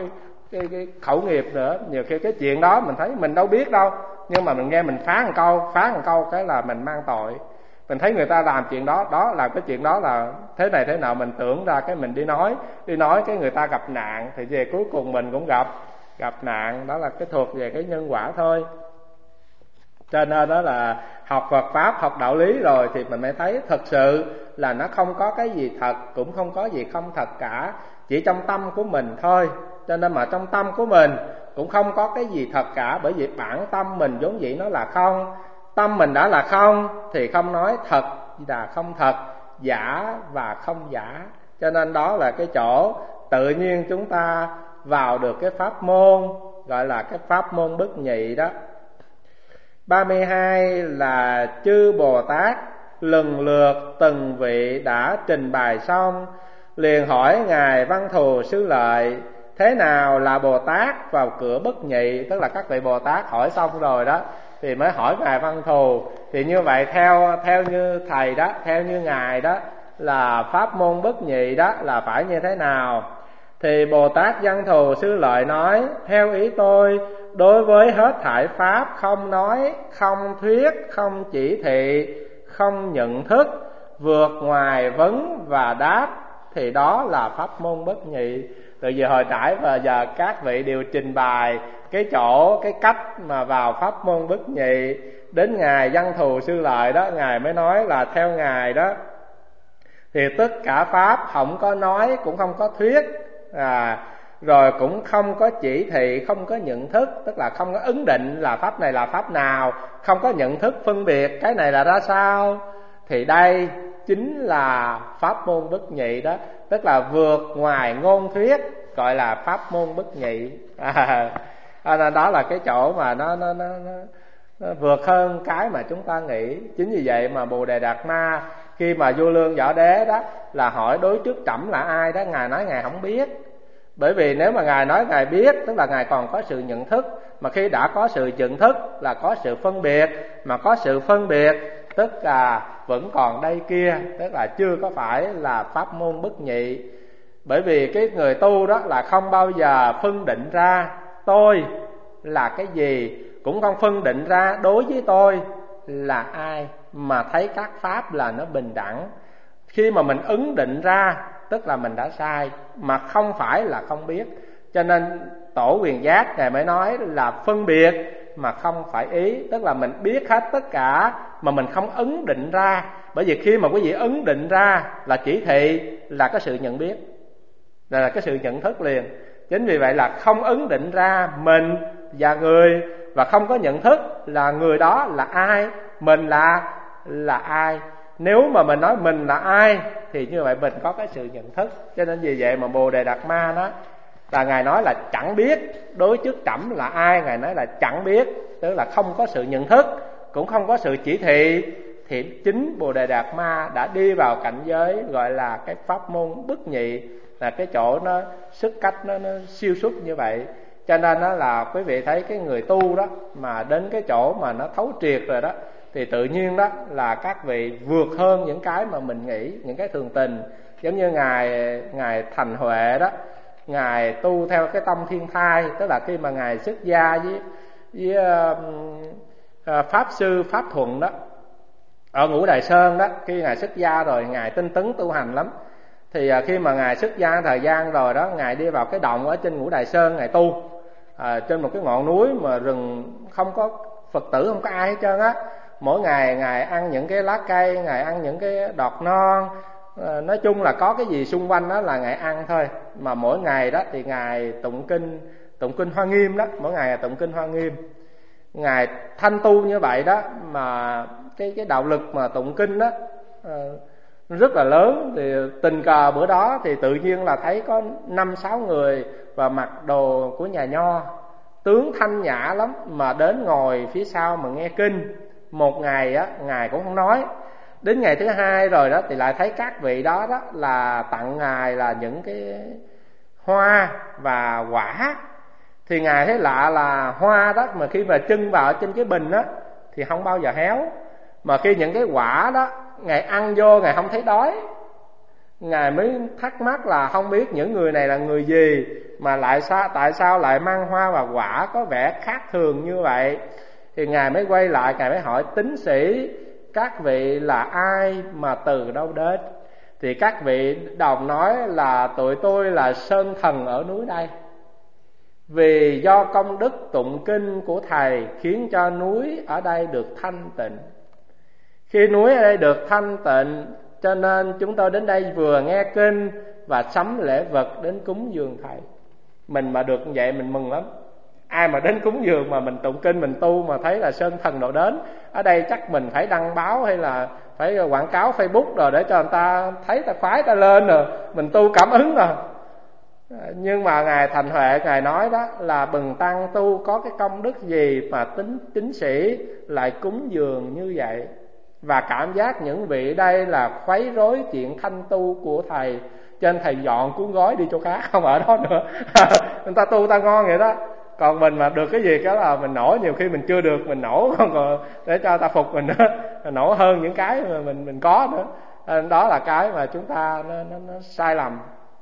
cái, cái khẩu nghiệp nữa. Nhiều khi cái chuyện đó mình thấy mình đâu biết đâu, nhưng mà mình nghe mình phá một câu, phá một câu cái là mình mang tội. Mình thấy người ta làm chuyện đó, đó làm cái chuyện đó là thế này thế nào, mình tưởng ra cái mình đi nói, đi nói cái người ta gặp nạn, thì về cuối cùng mình cũng gặp gặp nạn. Đó là cái thuộc về cái nhân quả thôi. Cho nên đó là học Phật Pháp, học đạo lý rồi thì mình mới thấy thật sự là nó không có cái gì thật, cũng không có gì không thật cả, chỉ trong tâm của mình thôi. Cho nên mà trong tâm của mình cũng không có cái gì thật cả, bởi vì bản tâm mình vốn dĩ nó là không. Tâm mình đã là không thì không nói thật là không thật, giả và không giả. Cho nên đó là cái chỗ tự nhiên chúng ta vào được cái pháp môn, gọi là cái pháp môn bất nhị đó. Ba mươi hai là chư Bồ Tát lần lượt từng vị đã trình bày xong, liền hỏi Ngài Văn Thù Sư Lợi thế nào là Bồ Tát vào cửa bất nhị. Tức là các vị Bồ Tát hỏi xong rồi đó thì mới hỏi Ngài Văn Thù. Thì như vậy theo theo như thầy đó, theo như Ngài đó, là pháp môn bất nhị đó là phải như thế nào. Thì Bồ Tát Văn Thù Sư Lợi nói: theo ý tôi, đối với hết thảy pháp không nói, không thuyết, không chỉ thị, không nhận thức, vượt ngoài vấn và đáp, thì đó là pháp môn bất nhị. Từ giờ hồi nãy và giờ các vị đều trình bày cái chỗ, cái cách mà vào pháp môn bất nhị. Đến Ngài Văn Thù Sư Lợi đó, Ngài mới nói là theo Ngài đó thì tất cả pháp không có nói, cũng không có thuyết, à, rồi cũng không có chỉ thị, không có nhận thức. Tức là không có ứng định là pháp này là pháp nào, không có nhận thức phân biệt cái này là ra sao. Thì đây chính là pháp môn bất nhị đó. Tức là vượt ngoài ngôn thuyết, gọi là pháp môn bất nhị. à, à, Đó là cái chỗ mà nó, nó, nó, nó, nó vượt hơn cái mà chúng ta nghĩ. Chính vì vậy mà Bồ Đề Đạt Ma khi mà Vô Lương Võ Đế đó là hỏi đối trước trẫm là ai đó, Ngài nói Ngài không biết. Bởi vì nếu mà Ngài nói Ngài biết, tức là Ngài còn có sự nhận thức. Mà khi đã có sự nhận thức là có sự phân biệt. Mà có sự phân biệt tức là vẫn còn đây kia, tức là chưa có phải là pháp môn bất nhị. Bởi vì cái người tu đó là không bao giờ phân định ra tôi là cái gì, cũng không phân định ra đối với tôi là ai, mà thấy các pháp là nó bình đẳng. Khi mà mình ứng định ra tức là mình đã sai, mà không phải là không biết. Cho nên Tổ Quyền Giác Ngài mới nói là phân biệt mà không phải ý. Tức là mình biết hết tất cả mà mình không ứng định ra. Bởi vì khi mà quý vị ứng định ra là chỉ thị, là cái sự nhận biết, là cái sự nhận thức liền. Chính vì vậy là không ứng định ra mình và người, và không có nhận thức là người đó là ai, mình là là ai. Nếu mà mình nói mình là ai thì như vậy mình có cái sự nhận thức. Cho nên vì vậy mà Bồ Đề Đạt Ma đó là Ngài nói là chẳng biết đối trước trẫm là ai. Ngài nói là chẳng biết, tức là không có sự nhận thức, cũng không có sự chỉ thị. Thì chính Bồ Đề Đạt Ma đã đi vào cảnh giới gọi là cái pháp môn bất nhị, là cái chỗ nó sức cách nó, nó siêu xuất như vậy. Cho nên đó là quý vị thấy cái người tu đó mà đến cái chỗ mà nó thấu triệt rồi đó, thì tự nhiên đó là các vị vượt hơn những cái mà mình nghĩ, những cái thường tình. Giống như Ngài Ngài Thành Huệ đó, Ngài tu theo cái tông Thiên Thai. Tức là khi mà Ngài xuất gia với, với uh, uh, Pháp Sư Pháp Thuận đó ở Ngũ Đài Sơn đó, khi Ngài xuất gia rồi Ngài tinh tấn tu hành lắm. Thì uh, khi mà Ngài xuất gia thời gian rồi đó, Ngài đi vào cái động ở trên Ngũ Đài Sơn, Ngài tu à, trên một cái ngọn núi mà rừng không có Phật tử, không có ai hết trơn á. Mỗi ngày Ngài ăn những cái lá cây, Ngài ăn những cái đọt non, à, nói chung là có cái gì xung quanh đó là Ngài ăn thôi. Mà mỗi ngày đó thì Ngài tụng kinh, tụng kinh Hoa Nghiêm đó, mỗi ngày Ngài tụng kinh Hoa Nghiêm. Ngài thanh tu như vậy đó, mà cái cái đạo lực mà tụng kinh đó à, rất là lớn. Thì tình cờ bữa đó thì tự nhiên là thấy có năm sáu người và mặc đồ của nhà nho, tướng thanh nhã lắm, mà đến ngồi phía sau mà nghe kinh. Một ngày á Ngài cũng không nói. Đến ngày thứ hai rồi đó thì lại thấy các vị đó đó là tặng Ngài là những cái hoa và quả. Thì Ngài thấy lạ là hoa đó mà khi mà trưng vào trên cái bình đó thì không bao giờ héo, mà khi những cái quả đó Ngài ăn vô Ngài không thấy đói. Ngài mới thắc mắc là không biết những người này là người gì, mà lại sao, tại sao lại mang hoa và quả có vẻ khác thường như vậy. Thì Ngài mới quay lại, Ngài mới hỏi tín sĩ: các vị là ai mà từ đâu đến? Thì các vị đồng nói là tụi tôi là sơn thần ở núi đây. Vì do công đức tụng kinh của Thầy khiến cho núi ở đây được thanh tịnh. Khi núi ở đây được thanh tịnh, cho nên chúng tôi đến đây vừa nghe kinh và sắm lễ vật đến cúng dường Thầy. Mình mà được như vậy mình mừng lắm. Ai mà đến cúng dường mà mình tụng kinh, mình tu mà thấy là sơn thần độ đến, ở đây chắc mình phải đăng báo hay là phải quảng cáo Facebook rồi để cho người ta thấy, ta khoái, ta lên rồi mình tu cảm ứng rồi. Nhưng mà Ngài Thành Huệ Ngài nói đó là bần tăng tu có cái công đức gì mà tính tín sĩ lại cúng dường như vậy, và cảm giác những vị đây là khuấy rối chuyện thanh tu của Thầy, cho nên Thầy dọn cuốn gói đi chỗ khác, không ở đó nữa. Người ta tu ta ngon vậy đó, còn mình mà được cái gì đó là mình nổ, nhiều khi mình chưa được mình nổ còn để cho ta phục mình nữa, nổ hơn những cái mà mình mình có nữa. Đó là cái mà chúng ta nó, nó, nó sai lầm.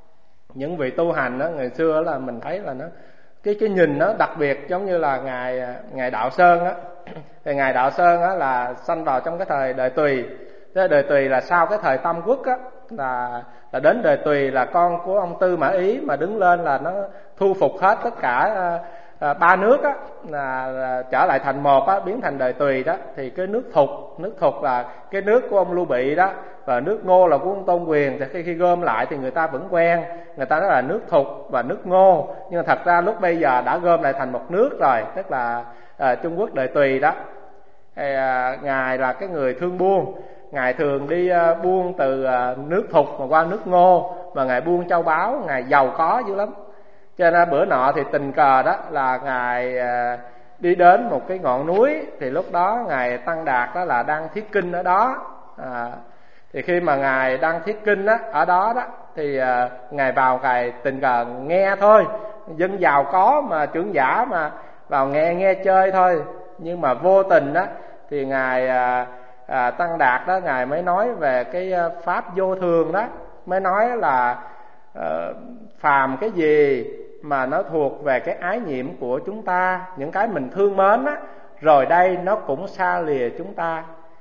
Những vị tu hành đó, ngày xưa là mình thấy là nó cái cái nhìn nó đặc biệt, giống như là ngài ngài Đạo Sơn á. Thì ngài Đạo Sơn á là sanh vào trong cái thời đời Tùy. Thế đời Tùy là sau cái thời Tam Quốc á, là là đến đời Tùy là con của ông Tư Mã Ý mà đứng lên là nó thu phục hết tất cả à, à, ba nước á, là, là trở lại thành một á, biến thành đời Tùy đó. Thì cái nước Thục, nước Thục là cái nước của ông Lưu Bị đó, và nước Ngô là của ông Tôn Quyền. Thì khi, khi gom lại thì người ta vẫn quen, người ta nói là nước Thục và nước Ngô, nhưng mà thật ra lúc bây giờ đã gom lại thành một nước rồi, tức là à, Trung Quốc đời Tùy đó. Thì, à, ngài là cái người thương buôn, ngài thường đi à, buôn từ à, nước Thục mà qua nước Ngô, mà ngài buôn châu báu, ngài giàu có dữ lắm. Cho nên bữa nọ thì tình cờ đó là ngài à, đi đến một cái ngọn núi, thì lúc đó ngài Tăng Đạt đó là đang thuyết kinh ở đó. À, thì khi mà ngài đang thuyết kinh đó, ở đó đó thì à, ngài vào, ngài tình cờ nghe thôi, dân giàu có mà trưởng giả mà vào nghe nghe chơi thôi. Nhưng mà vô tình đó thì ngài à, à, Tăng Đạt đó, ngài mới nói về cái pháp vô thường đó, mới nói là à, phàm cái gì mà nó thuộc về cái ái nhiễm của chúng ta, những cái mình thương mến á, rồi đây nó cũng xa lìa chúng ta.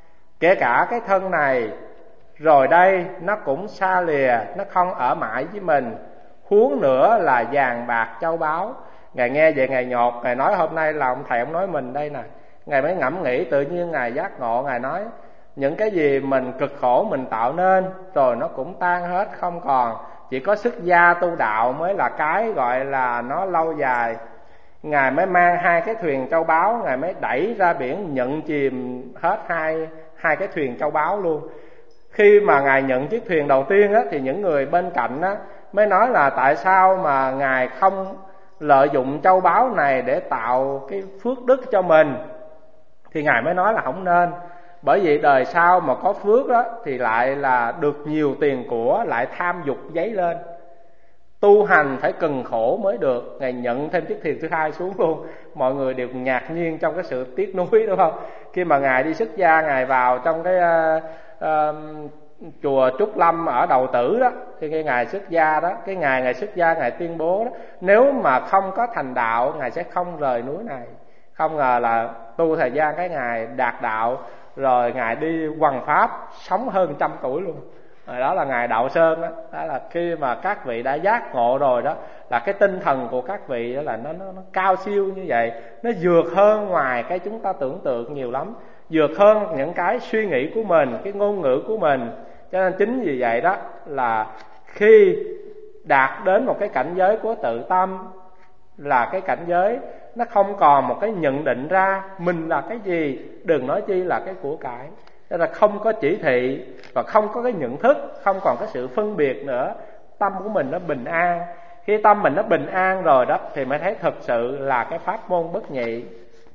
Kể cả cái thân này, rồi đây nó cũng xa lìa, nó không ở mãi với mình. Huống nữa là vàng bạc châu báu. Ngài nghe vậy ngài nhột, ngài nói hôm nay là ông thầy ông nói mình đây nè. Ngài mới ngẫm nghĩ, tự nhiên ngài giác ngộ, ngài nói những cái gì mình cực khổ mình tạo nên rồi nó cũng tan hết không còn, chỉ có xuất gia tu đạo mới là cái gọi là nó lâu dài. Ngài mới mang hai cái thuyền châu báu, ngài mới đẩy ra biển nhận chìm hết hai hai cái thuyền châu báu luôn. Khi mà ngài nhận chiếc thuyền đầu tiên á, thì những người bên cạnh á mới nói là tại sao mà ngài không lợi dụng châu báu này để tạo cái phước đức cho mình. Thì ngài mới nói là không nên, bởi vì đời sau mà có phước đó thì lại là được nhiều tiền của, lại tham dục dấy lên. Tu hành phải cần khổ mới được. Ngài nhận thêm chiếc thuyền thứ hai xuống luôn. Mọi người đều ngạc nhiên trong cái sự tiếc nuối, đúng không? Khi mà ngài đi xuất gia, ngài vào trong cái uh, uh, chùa Trúc Lâm ở Đầu Tử đó, thì khi ngài xuất gia đó, cái ngày ngài xuất gia ngài tuyên bố đó, nếu mà không có thành đạo ngài sẽ không rời núi này. Không ngờ là tu thời gian cái ngài đạt đạo, rồi ngài đi hoằng pháp sống hơn trăm tuổi luôn. Rồi đó là ngài Đạo Sơn đó. Đó là khi mà các vị đã giác ngộ rồi đó, là cái tinh thần của các vị đó là nó, nó, nó cao siêu như vậy, nó vượt hơn ngoài cái chúng ta tưởng tượng nhiều lắm, vượt hơn những cái suy nghĩ của mình, cái ngôn ngữ của mình. Cho nên chính vì vậy đó là khi đạt đến một cái cảnh giới của tự tâm, là cái cảnh giới nó không còn một cái nhận định ra mình là cái gì, đừng nói chi là cái của cải. Tức là không có chỉ thị và không có cái nhận thức, không còn cái sự phân biệt nữa. Tâm của mình nó bình an. Khi tâm mình nó bình an rồi đó thì mới thấy thực sự là cái pháp môn bất nhị.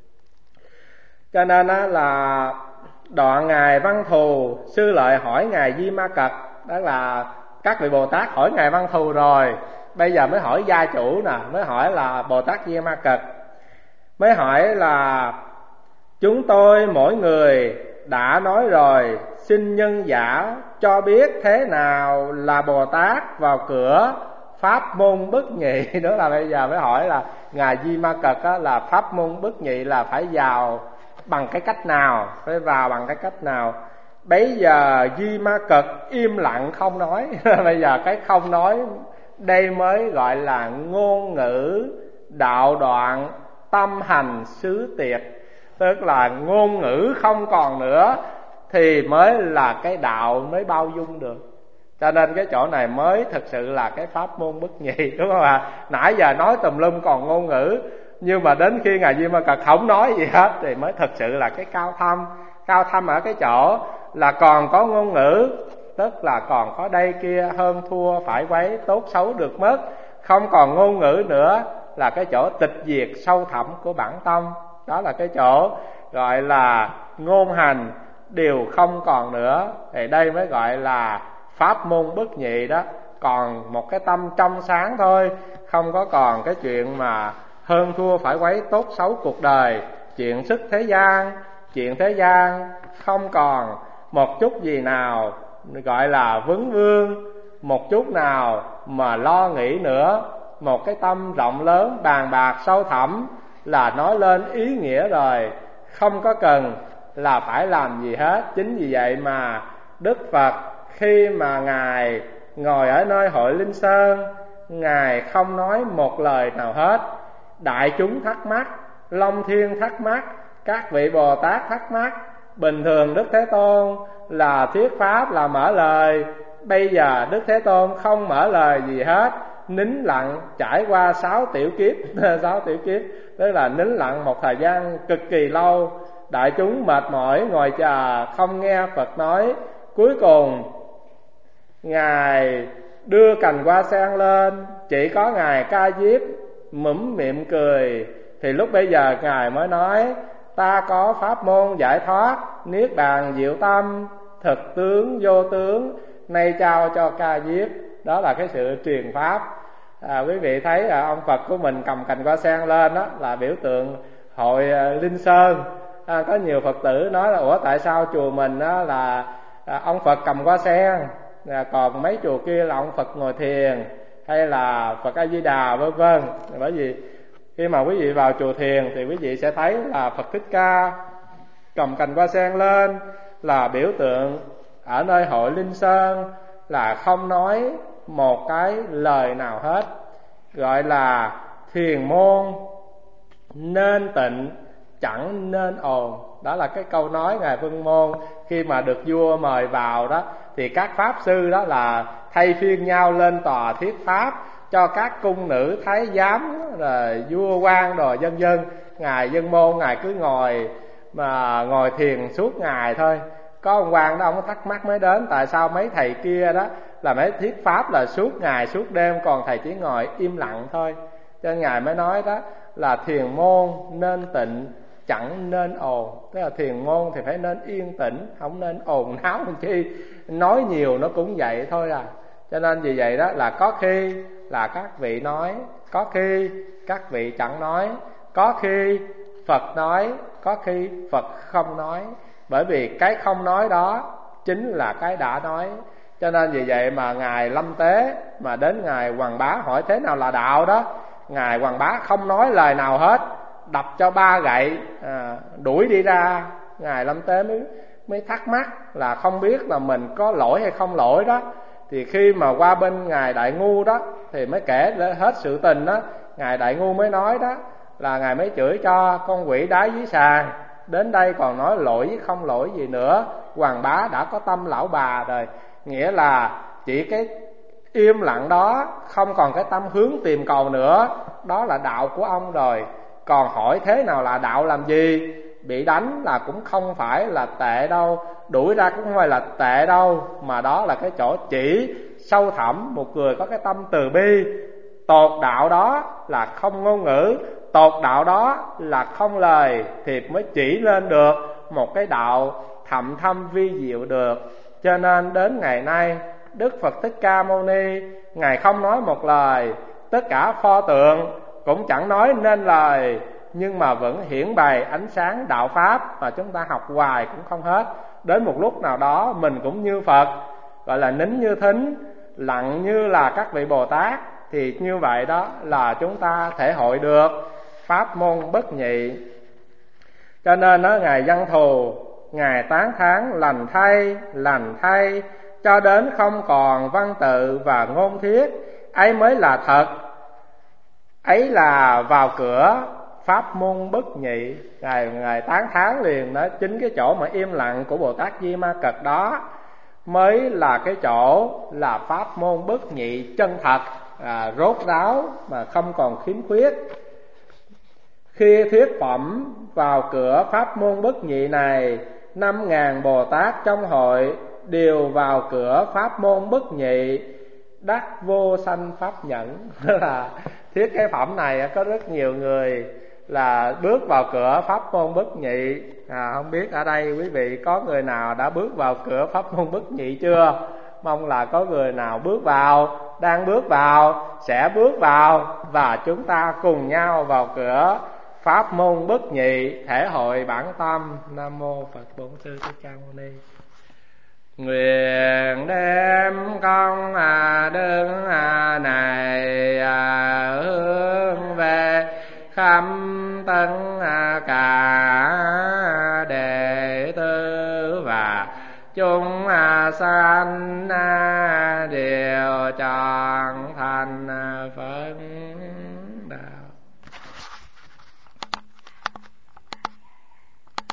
Cho nên đó là đoạn ngài Văn Thù, Sư Lợi hỏi ngài Di Ma Cật. Đó là các vị Bồ Tát hỏi ngài Văn Thù rồi, bây giờ mới hỏi gia chủ nè, mới hỏi là Bồ Tát Di Ma Cật. Mới hỏi là chúng tôi mỗi người đã nói rồi, xin nhân giả cho biết thế nào là Bồ Tát vào cửa pháp môn bất nhị. Đó là bây giờ mới hỏi là Ngài Di Ma Cật á, là pháp môn bất nhị là phải vào bằng cái cách nào, phải vào bằng cái cách nào. Bấy giờ Di Ma Cật im lặng không nói. Bây giờ cái không nói đây mới gọi là ngôn ngữ đạo đoạn tâm hành xứ tiệt. Tức là ngôn ngữ không còn nữa thì mới là cái đạo mới bao dung được. Cho nên cái chỗ này mới thực sự là cái pháp môn bất nhị, đúng không ạ? Nãy giờ nói tùm lum còn ngôn ngữ, nhưng mà đến khi Ngài Di Ma Cật không nói gì hết thì mới thực sự là cái cao thâm. Cao thâm ở cái chỗ là còn có ngôn ngữ, tức là còn có đây kia hơn thua phải quấy tốt xấu được mất. Không còn ngôn ngữ nữa là cái chỗ tịch diệt sâu thẳm của bản tâm. Đó là cái chỗ gọi là ngôn hành đều không còn nữa. Thì đây mới gọi là pháp môn bất nhị đó. Còn một cái tâm trong sáng thôi, không có còn cái chuyện mà hơn thua phải quấy tốt xấu cuộc đời, chuyện sức thế gian. Chuyện thế gian không còn một chút gì nào gọi là vấn vương, một chút nào mà lo nghĩ nữa. Một cái tâm rộng lớn bàn bạc sâu thẳm là nói lên ý nghĩa rồi, không có cần là phải làm gì hết. Chính vì vậy mà Đức Phật khi mà Ngài ngồi ở nơi hội Linh Sơn, Ngài không nói một lời nào hết. Đại chúng thắc mắc, Long Thiên thắc mắc, các vị Bồ Tát thắc mắc. Bình thường Đức Thế Tôn là thuyết pháp là mở lời, bây giờ Đức Thế Tôn không mở lời gì hết, nín lặng trải qua sáu tiểu kiếp. Sáu tiểu kiếp tức là nín lặng một thời gian cực kỳ lâu. Đại chúng mệt mỏi ngồi chờ không nghe Phật nói. Cuối cùng Ngài đưa cành hoa sen lên, chỉ có Ngài Ca Diếp mũm miệng cười. Thì lúc bây giờ Ngài mới nói: ta có pháp môn giải thoát, niết bàn diệu tâm, thực tướng vô tướng, nay trao cho Ca Diếp. Đó là cái sự truyền pháp. à, Quý vị thấy à, ông Phật của mình cầm cành hoa sen lên đó là biểu tượng hội à, Linh Sơn. à, Có nhiều Phật tử nói là ủa tại sao chùa mình đó là à, ông Phật cầm hoa sen, à, còn mấy chùa kia là ông Phật ngồi thiền, hay là Phật A Di Đà vân vân. Bởi vì khi mà quý vị vào chùa thiền thì quý vị sẽ thấy là Phật Thích Ca cầm cành hoa sen lên là biểu tượng ở nơi hội Linh Sơn là không nói một cái lời nào hết, gọi là thiền môn nên tịnh chẳng nên ồn. Đó là cái câu nói Ngài Vân Môn khi mà được vua mời vào đó, thì các pháp sư đó là thay phiên nhau lên tòa thuyết pháp cho các cung nữ thái giám rồi vua quan rồi vân vân. Ngài Vân Môn Ngài cứ ngồi mà ngồi thiền suốt ngày thôi. Có ông quan đó ông thắc mắc mới đến tại sao mấy thầy kia đó là mấy thuyết pháp là suốt ngày suốt đêm, còn thầy chỉ ngồi im lặng thôi. Cho nên Ngài mới nói đó là thiền môn nên tịnh chẳng nên ồn. Tức là thiền môn thì phải nên yên tĩnh, không nên ồn náo làm chi. Nói nhiều nó cũng vậy thôi à. Cho nên vì vậy đó là có khi là các vị nói, có khi các vị chẳng nói, có khi Phật nói, có khi Phật không nói. Bởi vì cái không nói đó chính là cái đã nói. Cho nên vì vậy mà Ngài Lâm Tế mà đến Ngài Hoàng Bá hỏi thế nào là đạo đó, Ngài Hoàng Bá không nói lời nào hết, đập cho ba gậy, à, đuổi đi ra. Ngài Lâm Tế mới, mới thắc mắc là không biết là mình có lỗi hay không lỗi đó. Thì khi mà qua bên Ngài Đại Ngu đó thì mới kể hết sự tình đó. Ngài Đại Ngu mới nói đó là Ngài mới chửi cho con quỷ đái dưới sàn, đến đây còn nói lỗi với không lỗi gì nữa. Hoàng Bá đã có tâm lão bà rồi. Nghĩa là chỉ cái im lặng đó, không còn cái tâm hướng tìm cầu nữa, đó là đạo của ông rồi. Còn hỏi thế nào là đạo làm gì, bị đánh là cũng không phải là tệ đâu, đuổi ra cũng không phải là tệ đâu, mà đó là cái chỗ chỉ sâu thẳm một người có cái tâm từ bi. Tột đạo đó là không ngôn ngữ, tột đạo đó là không lời, thì mới chỉ lên được một cái đạo thậm thâm vi diệu được. Cho nên đến ngày nay Đức Phật Thích Ca Mâu Ni Ngài không nói một lời, tất cả pho tượng cũng chẳng nói nên lời, nhưng mà vẫn hiển bày ánh sáng đạo Pháp. và chúng ta học hoài cũng không hết. Đến một lúc nào đó mình cũng như Phật, gọi là nín như thính, lặng như là các vị Bồ Tát. Thì như vậy đó là chúng ta thể hội được pháp môn bất nhị. Cho nên đó, Ngài Văn Thù, Ngài tán thán lành thay, lành thay, cho đến không còn văn tự và ngôn thuyết, ấy mới là thật, ấy là vào cửa pháp môn bất nhị. Ngài, Ngài tán thán liền đó, chính cái chỗ mà im lặng của Bồ Tát Di Ma Cật đó mới là cái chỗ là pháp môn bất nhị chân thật, à, rốt ráo mà không còn khiếm khuyết. Khi thuyết phẩm vào cửa pháp môn bất nhị này, năm ngàn Bồ Tát trong hội đều vào cửa pháp môn bất nhị, đắc vô sanh pháp nhẫn. Là thuyết cái phẩm này có rất nhiều người là bước vào cửa pháp môn bất nhị. à, Không biết ở đây quý vị có người nào đã bước vào cửa pháp môn bất nhị chưa? Mong là có người nào bước vào, đang bước vào, sẽ bước vào, và chúng ta cùng nhau vào cửa pháp môn bất nhị, thể hội bản tâm. Nam mô Phật Bổn Sư Thích Ca Mâu Ni. Nguyện đem công à đức à này à hướng về khắp tất cả đệ tử và chúng sanh đều trọn